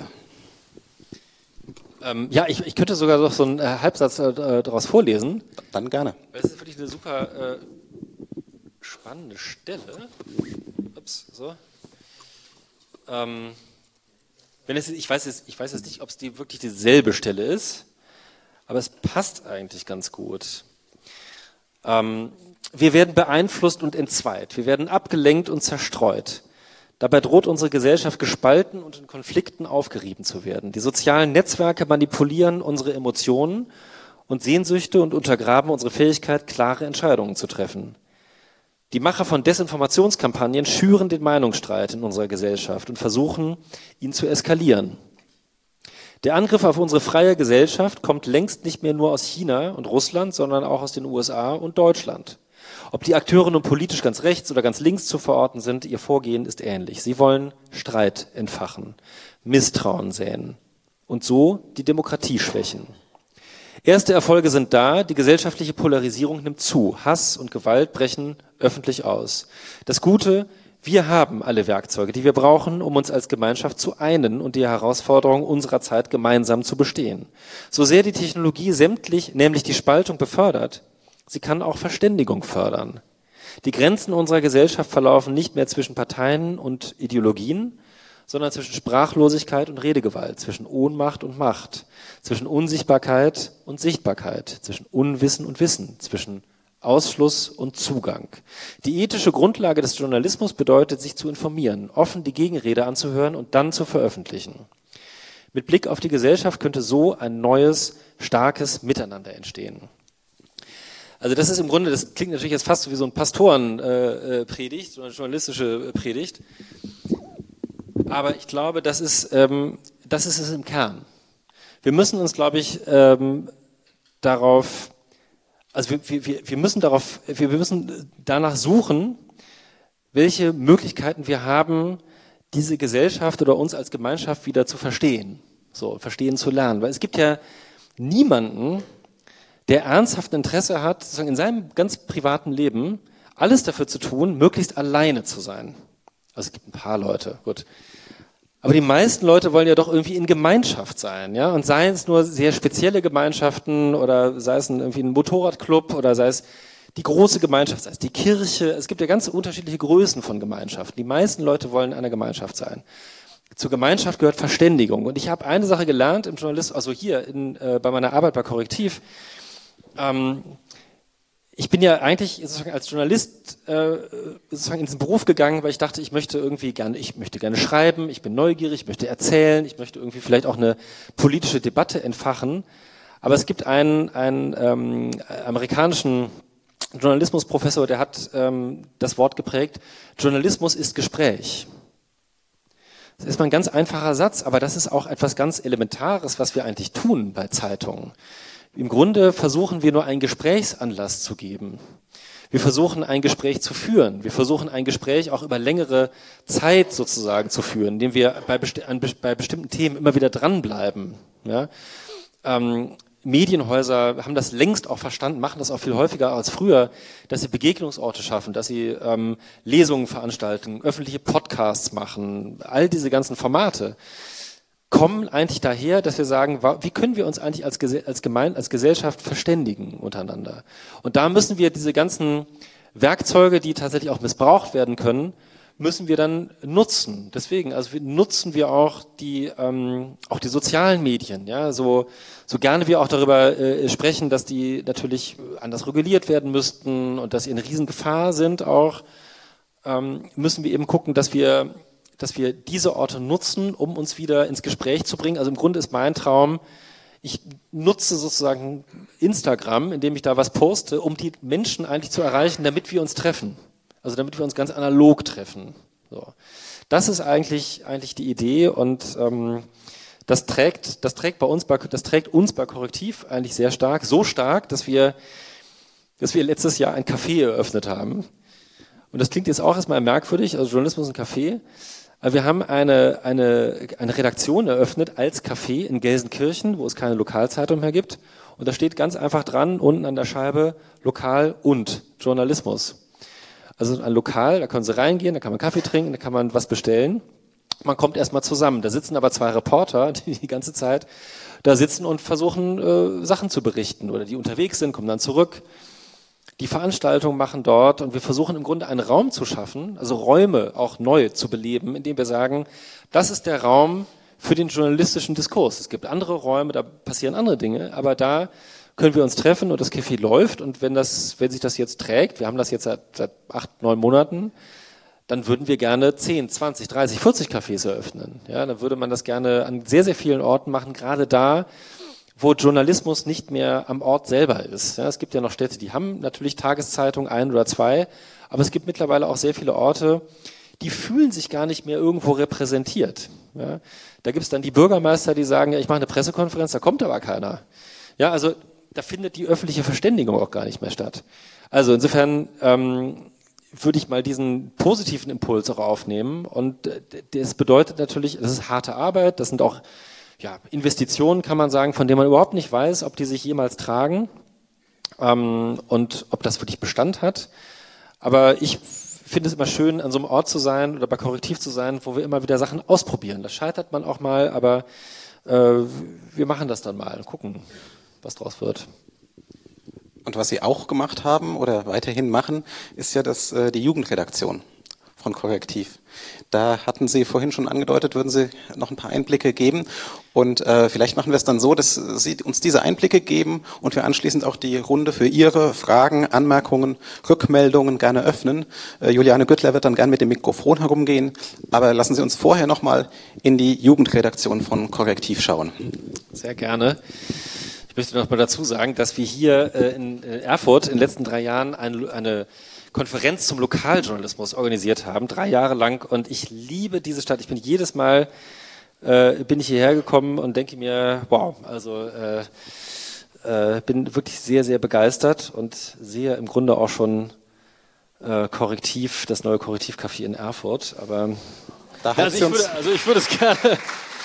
Ähm, ja, ich, ich könnte sogar noch so einen äh, Halbsatz äh, daraus vorlesen. Dann gerne. Das ist wirklich eine super äh, spannende Stelle. Ups, so. Ähm, wenn es, ich weiß jetzt, ich weiß jetzt nicht, ob es die wirklich dieselbe Stelle ist, aber es passt eigentlich ganz gut. Ähm, wir werden beeinflusst und entzweit. Wir werden abgelenkt und zerstreut. Dabei droht unsere Gesellschaft gespalten und in Konflikten aufgerieben zu werden. Die sozialen Netzwerke manipulieren unsere Emotionen und Sehnsüchte und untergraben unsere Fähigkeit, klare Entscheidungen zu treffen. Die Macher von Desinformationskampagnen schüren den Meinungsstreit in unserer Gesellschaft und versuchen, ihn zu eskalieren. Der Angriff auf unsere freie Gesellschaft kommt längst nicht mehr nur aus China und Russland, sondern auch aus den U S A und Deutschland. Ob die Akteure nun politisch ganz rechts oder ganz links zu verorten sind, ihr Vorgehen ist ähnlich. Sie wollen Streit entfachen, Misstrauen säen und so die Demokratie schwächen. Erste Erfolge sind da, die gesellschaftliche Polarisierung nimmt zu, Hass und Gewalt brechen öffentlich aus. Das Gute, wir haben alle Werkzeuge, die wir brauchen, um uns als Gemeinschaft zu einen und die Herausforderungen unserer Zeit gemeinsam zu bestehen. So sehr die Technologie sämtlich, nämlich die Spaltung befördert, sie kann auch Verständigung fördern. Die Grenzen unserer Gesellschaft verlaufen nicht mehr zwischen Parteien und Ideologien, sondern zwischen Sprachlosigkeit und Redegewalt, zwischen Ohnmacht und Macht, zwischen Unsichtbarkeit und Sichtbarkeit, zwischen Unwissen und Wissen, zwischen Ausschluss und Zugang. Die ethische Grundlage des Journalismus bedeutet, sich zu informieren, offen die Gegenrede anzuhören und dann zu veröffentlichen. Mit Blick auf die Gesellschaft könnte so ein neues starkes Miteinander entstehen. Also das ist im Grunde, das klingt natürlich jetzt fast wie so ein Pastorenpredigt, äh, so eine journalistische Predigt. Aber ich glaube, das ist, ähm, das ist es im Kern. Wir müssen uns, glaube ich, ähm, darauf, also wir, wir, wir müssen darauf, wir müssen danach suchen, welche Möglichkeiten wir haben, diese Gesellschaft oder uns als Gemeinschaft wieder zu verstehen, so verstehen zu lernen. Weil es gibt ja niemanden, der ernsthaft Interesse hat, sozusagen in seinem ganz privaten Leben alles dafür zu tun, möglichst alleine zu sein. Also es gibt ein paar Leute, gut. Aber die meisten Leute wollen ja doch irgendwie in Gemeinschaft sein, ja, und seien es nur sehr spezielle Gemeinschaften oder sei es ein, irgendwie ein Motorradclub oder sei es die große Gemeinschaft, sei es die Kirche. Es gibt ja ganz unterschiedliche Größen von Gemeinschaften. Die meisten Leute wollen in einer Gemeinschaft sein. Zur Gemeinschaft gehört Verständigung. Und ich habe eine Sache gelernt im Journalismus, also hier in, äh, bei meiner Arbeit bei Korrektiv. Ähm, ich bin ja eigentlich sozusagen als Journalist äh, sozusagen in diesen Beruf gegangen, weil ich dachte, ich möchte irgendwie gerne, ich möchte gerne schreiben, ich bin neugierig, ich möchte erzählen, ich möchte irgendwie vielleicht auch eine politische Debatte entfachen. Aber es gibt einen, einen ähm, amerikanischen Journalismusprofessor, der hat ähm, das Wort geprägt: Journalismus ist Gespräch. Das ist mal ein ganz einfacher Satz, aber das ist auch etwas ganz Elementares, was wir eigentlich tun bei Zeitungen. Im Grunde versuchen wir nur einen Gesprächsanlass zu geben. Wir versuchen ein Gespräch zu führen. Wir versuchen ein Gespräch auch über längere Zeit sozusagen zu führen, indem wir bei, besti- an, bei bestimmten Themen immer wieder dranbleiben. Ja? Ähm, Medienhäuser haben das längst auch verstanden, machen das auch viel häufiger als früher, dass sie Begegnungsorte schaffen, dass sie ähm, Lesungen veranstalten, öffentliche Podcasts machen. All diese ganzen Formate kommen eigentlich daher, dass wir sagen, wie können wir uns eigentlich als, als, Gemein, als Gesellschaft verständigen untereinander? Und da müssen wir diese ganzen Werkzeuge, die tatsächlich auch missbraucht werden können, müssen wir dann nutzen. Deswegen, also wir nutzen wir auch die ähm, auch die sozialen Medien, ja, so so gerne wir auch darüber äh, sprechen, dass die natürlich anders reguliert werden müssten und dass sie eine Riesengefahr sind auch, ähm, müssen wir eben gucken, dass wir dass wir diese Orte nutzen, um uns wieder ins Gespräch zu bringen. Also im Grunde ist mein Traum, ich nutze sozusagen Instagram, indem ich da was poste, um die Menschen eigentlich zu erreichen, damit wir uns treffen. Also damit wir uns ganz analog treffen. So. Das ist eigentlich eigentlich die Idee und ähm, das trägt das trägt bei uns bei das trägt uns bei Korrektiv eigentlich sehr stark, so stark, dass wir dass wir letztes Jahr ein Café eröffnet haben. Und das klingt jetzt auch erstmal merkwürdig, also Journalismus und Café. Aber wir haben eine eine eine Redaktion eröffnet als Café in Gelsenkirchen, wo es keine Lokalzeitung mehr gibt. Und da steht ganz einfach dran unten an der Scheibe Lokal und Journalismus. Also ein Lokal, da können Sie reingehen, da kann man Kaffee trinken, da kann man was bestellen. Man kommt erstmal zusammen. Da sitzen aber zwei Reporter, die die ganze Zeit da sitzen und versuchen, äh, Sachen zu berichten oder die unterwegs sind, kommen dann zurück. Die Veranstaltungen machen dort und wir versuchen im Grunde einen Raum zu schaffen, also Räume auch neu zu beleben, indem wir sagen, das ist der Raum für den journalistischen Diskurs. Es gibt andere Räume, da passieren andere Dinge, aber da können wir uns treffen und das Café läuft und wenn das, wenn sich das jetzt trägt, wir haben das jetzt seit, seit acht, neun Monaten, dann würden wir gerne zehn, zwanzig, dreißig, vierzig Cafés eröffnen. Ja, dann würde man das gerne an sehr, sehr vielen Orten machen, gerade da, wo Journalismus nicht mehr am Ort selber ist. Ja, es gibt ja noch Städte, die haben natürlich Tageszeitungen, ein oder zwei, aber es gibt mittlerweile auch sehr viele Orte, die fühlen sich gar nicht mehr irgendwo repräsentiert. Ja, da gibt es dann die Bürgermeister, die sagen, ja, ich mache eine Pressekonferenz, da kommt aber keiner. Ja, also da findet die öffentliche Verständigung auch gar nicht mehr statt. Also insofern ähm, würde ich mal diesen positiven Impuls auch aufnehmen und äh, das bedeutet natürlich, das ist harte Arbeit, das sind auch ja, Investitionen, kann man sagen, von denen man überhaupt nicht weiß, ob die sich jemals tragen ähm, und ob das wirklich Bestand hat. Aber ich finde es immer schön, an so einem Ort zu sein oder bei Korrektiv zu sein, wo wir immer wieder Sachen ausprobieren. Das scheitert man auch mal, aber äh, wir machen das dann mal und gucken, was draus wird. Und was Sie auch gemacht haben oder weiterhin machen, ist ja das, äh, die Jugendredaktion von Korrektiv. Da hatten Sie vorhin schon angedeutet, würden Sie noch ein paar Einblicke geben. Und äh, vielleicht machen wir es dann so, dass Sie uns diese Einblicke geben und wir anschließend auch die Runde für Ihre Fragen, Anmerkungen, Rückmeldungen gerne öffnen. Äh, Juliane Güttler wird dann gerne mit dem Mikrofon herumgehen. Aber lassen Sie uns vorher nochmal in die Jugendredaktion von Korrektiv schauen. Sehr gerne. Ich möchte noch mal dazu sagen, dass wir hier äh, in Erfurt in den letzten drei Jahren ein, eine Konferenz zum Lokaljournalismus organisiert haben, drei Jahre lang. Und ich liebe diese Stadt. Ich bin jedes Mal, äh, bin ich hierher gekommen und denke mir, wow, also äh, äh, bin wirklich sehr, sehr begeistert und sehe im Grunde auch schon äh, Korrektiv, das neue Korrektivcafé in Erfurt. Aber da also, ich würde, also ich würde es gerne...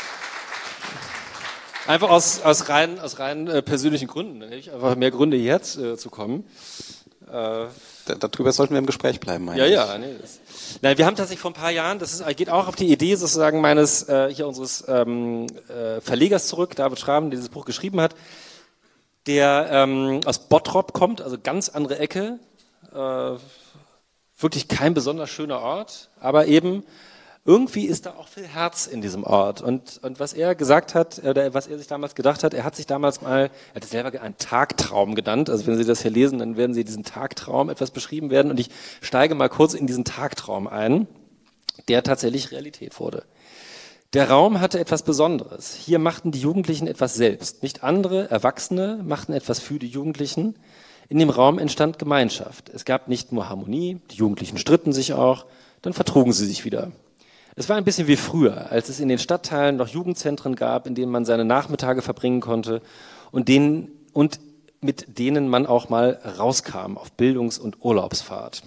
Einfach aus, aus rein, aus rein äh, persönlichen Gründen. Dann hätte ich einfach mehr Gründe, hierher äh, zu kommen. Äh, da, darüber sollten wir im Gespräch bleiben, meine ja, ich. Ja, nee, das, nein, wir haben tatsächlich vor ein paar Jahren, das ist, geht auch auf die Idee sozusagen meines, äh, hier unseres ähm, äh, Verlegers zurück, David Schraben, der dieses Buch geschrieben hat, der ähm, aus Bottrop kommt, also ganz andere Ecke, äh, wirklich kein besonders schöner Ort, aber eben irgendwie ist da auch viel Herz in diesem Ort. Und, und was er gesagt hat, oder was er sich damals gedacht hat, er hat sich damals mal, er hat es selber einen Tagtraum genannt. Also wenn Sie das hier lesen, dann werden Sie diesen Tagtraum etwas beschrieben werden. Und ich steige mal kurz in diesen Tagtraum ein, der tatsächlich Realität wurde. Der Raum hatte etwas Besonderes. Hier machten die Jugendlichen etwas selbst. Nicht andere, Erwachsene machten etwas für die Jugendlichen. In dem Raum entstand Gemeinschaft. Es gab nicht nur Harmonie, die Jugendlichen stritten sich auch, dann vertrugen sie sich wieder. Es war ein bisschen wie früher, als es in den Stadtteilen noch Jugendzentren gab, in denen man seine Nachmittage verbringen konnte und, denen, und mit denen man auch mal rauskam auf Bildungs- und Urlaubsfahrt.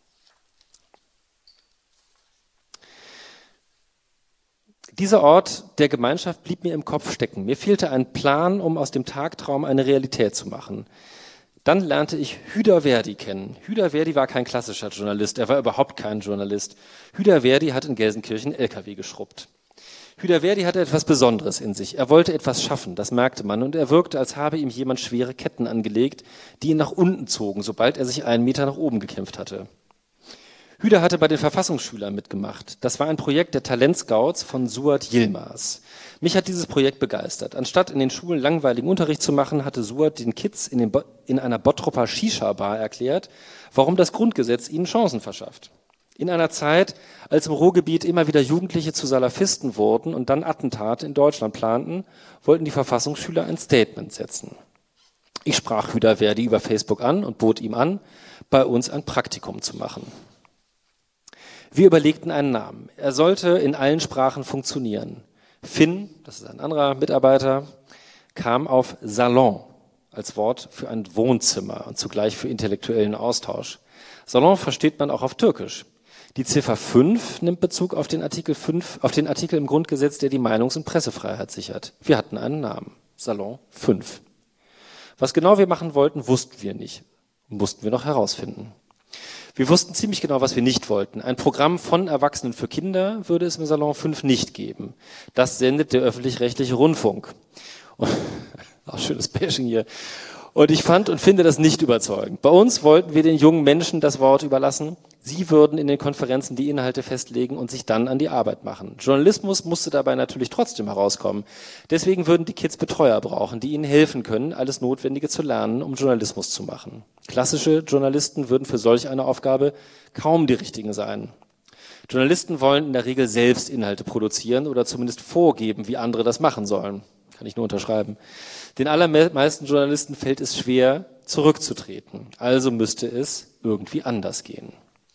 Dieser Ort der Gemeinschaft blieb mir im Kopf stecken. Mir fehlte ein Plan, um aus dem Tagtraum eine Realität zu machen. Dann lernte ich Hüder Verdi kennen. Hüder Verdi war kein klassischer Journalist, er war überhaupt kein Journalist. Hüder Verdi hat in Gelsenkirchen L K W geschrubbt. Hüder Verdi hatte etwas Besonderes in sich. Er wollte etwas schaffen, das merkte man, und er wirkte, als habe ihm jemand schwere Ketten angelegt, die ihn nach unten zogen, sobald er sich einen Meter nach oben gekämpft hatte. Hüder hatte bei den Verfassungsschülern mitgemacht. Das war ein Projekt der Talentscouts von Suat Yilmaz. Mich hat dieses Projekt begeistert. Anstatt in den Schulen langweiligen Unterricht zu machen, hatte Suat den Kids in, den Bo- in einer Bottroper Shisha-Bar erklärt, warum das Grundgesetz ihnen Chancen verschafft. In einer Zeit, als im Ruhrgebiet immer wieder Jugendliche zu Salafisten wurden und dann Attentate in Deutschland planten, wollten die Verfassungsschüler ein Statement setzen. Ich sprach Hüder Verdi über Facebook an und bot ihm an, bei uns ein Praktikum zu machen. Wir überlegten einen Namen. Er sollte in allen Sprachen funktionieren. Finn, das ist ein anderer Mitarbeiter, kam auf Salon als Wort für ein Wohnzimmer und zugleich für intellektuellen Austausch. Salon versteht man auch auf Türkisch. Die Ziffer fünf nimmt Bezug auf den Artikel fünf, auf den Artikel im Grundgesetz, der die Meinungs- und Pressefreiheit sichert. Wir hatten einen Namen. Salon fünf. Was genau wir machen wollten, wussten wir nicht. Mussten wir noch herausfinden. Wir wussten ziemlich genau, was wir nicht wollten. Ein Programm von Erwachsenen für Kinder würde es im Salon fünf nicht geben. Das sendet der öffentlich-rechtliche Rundfunk. Auch schönes Bashing hier. Und ich fand und finde das nicht überzeugend. Bei uns wollten wir den jungen Menschen das Wort überlassen. Sie würden in den Konferenzen die Inhalte festlegen und sich dann an die Arbeit machen. Journalismus musste dabei natürlich trotzdem herauskommen. Deswegen würden die Kids Betreuer brauchen, die ihnen helfen können, alles Notwendige zu lernen, um Journalismus zu machen. Klassische Journalisten würden für solch eine Aufgabe kaum die richtigen sein. Journalisten wollen in der Regel selbst Inhalte produzieren oder zumindest vorgeben, wie andere das machen sollen. Kann ich nur unterschreiben. Den allermeisten Journalisten fällt es schwer, zurückzutreten. Also müsste es irgendwie anders gehen.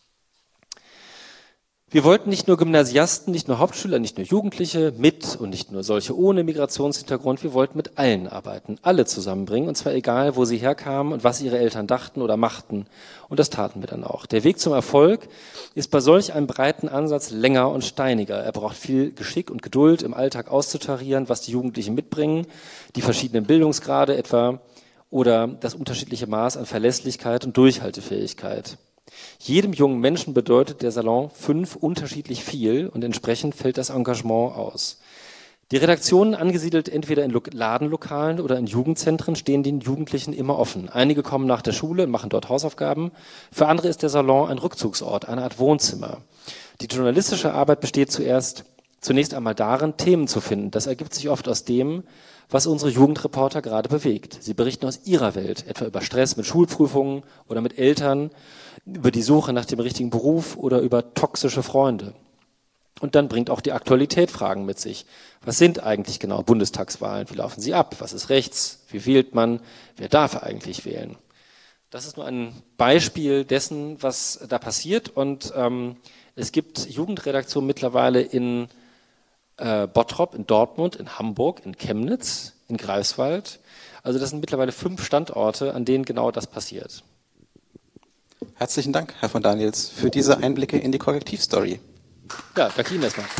Wir wollten nicht nur Gymnasiasten, nicht nur Hauptschüler, nicht nur Jugendliche mit und nicht nur solche ohne Migrationshintergrund. Wir wollten mit allen arbeiten, alle zusammenbringen, und zwar egal, wo sie herkamen und was ihre Eltern dachten oder machten. Und das taten wir dann auch. Der Weg zum Erfolg ist bei solch einem breiten Ansatz länger und steiniger. Er braucht viel Geschick und Geduld, im Alltag auszutarieren, was die Jugendlichen mitbringen, die verschiedenen Bildungsgrade etwa oder das unterschiedliche Maß an Verlässlichkeit und Durchhaltefähigkeit. Jedem jungen Menschen bedeutet der Salon fünf unterschiedlich viel und entsprechend fällt das Engagement aus. Die Redaktionen, angesiedelt entweder in Ladenlokalen oder in Jugendzentren, stehen den Jugendlichen immer offen. Einige kommen nach der Schule und machen dort Hausaufgaben. Für andere ist der Salon ein Rückzugsort, eine Art Wohnzimmer. Die journalistische Arbeit besteht zuerst, zunächst einmal darin, Themen zu finden. Das ergibt sich oft aus dem, was unsere Jugendreporter gerade bewegt. Sie berichten aus ihrer Welt, etwa über Stress mit Schulprüfungen oder mit Eltern, über die Suche nach dem richtigen Beruf oder über toxische Freunde. Und dann bringt auch die Aktualität Fragen mit sich. Was sind eigentlich genau Bundestagswahlen? Wie laufen sie ab? Was ist rechts? Wie wählt man? Wer darf eigentlich wählen? Das ist nur ein Beispiel dessen, was da passiert. Und ähm, es gibt Jugendredaktionen mittlerweile in äh, Bottrop, in Dortmund, in Hamburg, in Chemnitz, in Greifswald. Also das sind mittlerweile fünf Standorte, an denen genau das passiert. Herzlichen Dank, Herr von Daniels, für diese Einblicke in die Korrektivstory. Ja, danke Ihnen erstmal.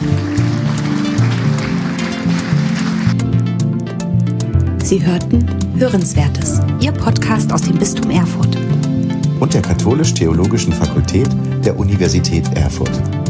Sie hörten Hörenswertes, Ihr Podcast aus dem Bistum Erfurt und der Katholisch-Theologischen Fakultät der Universität Erfurt.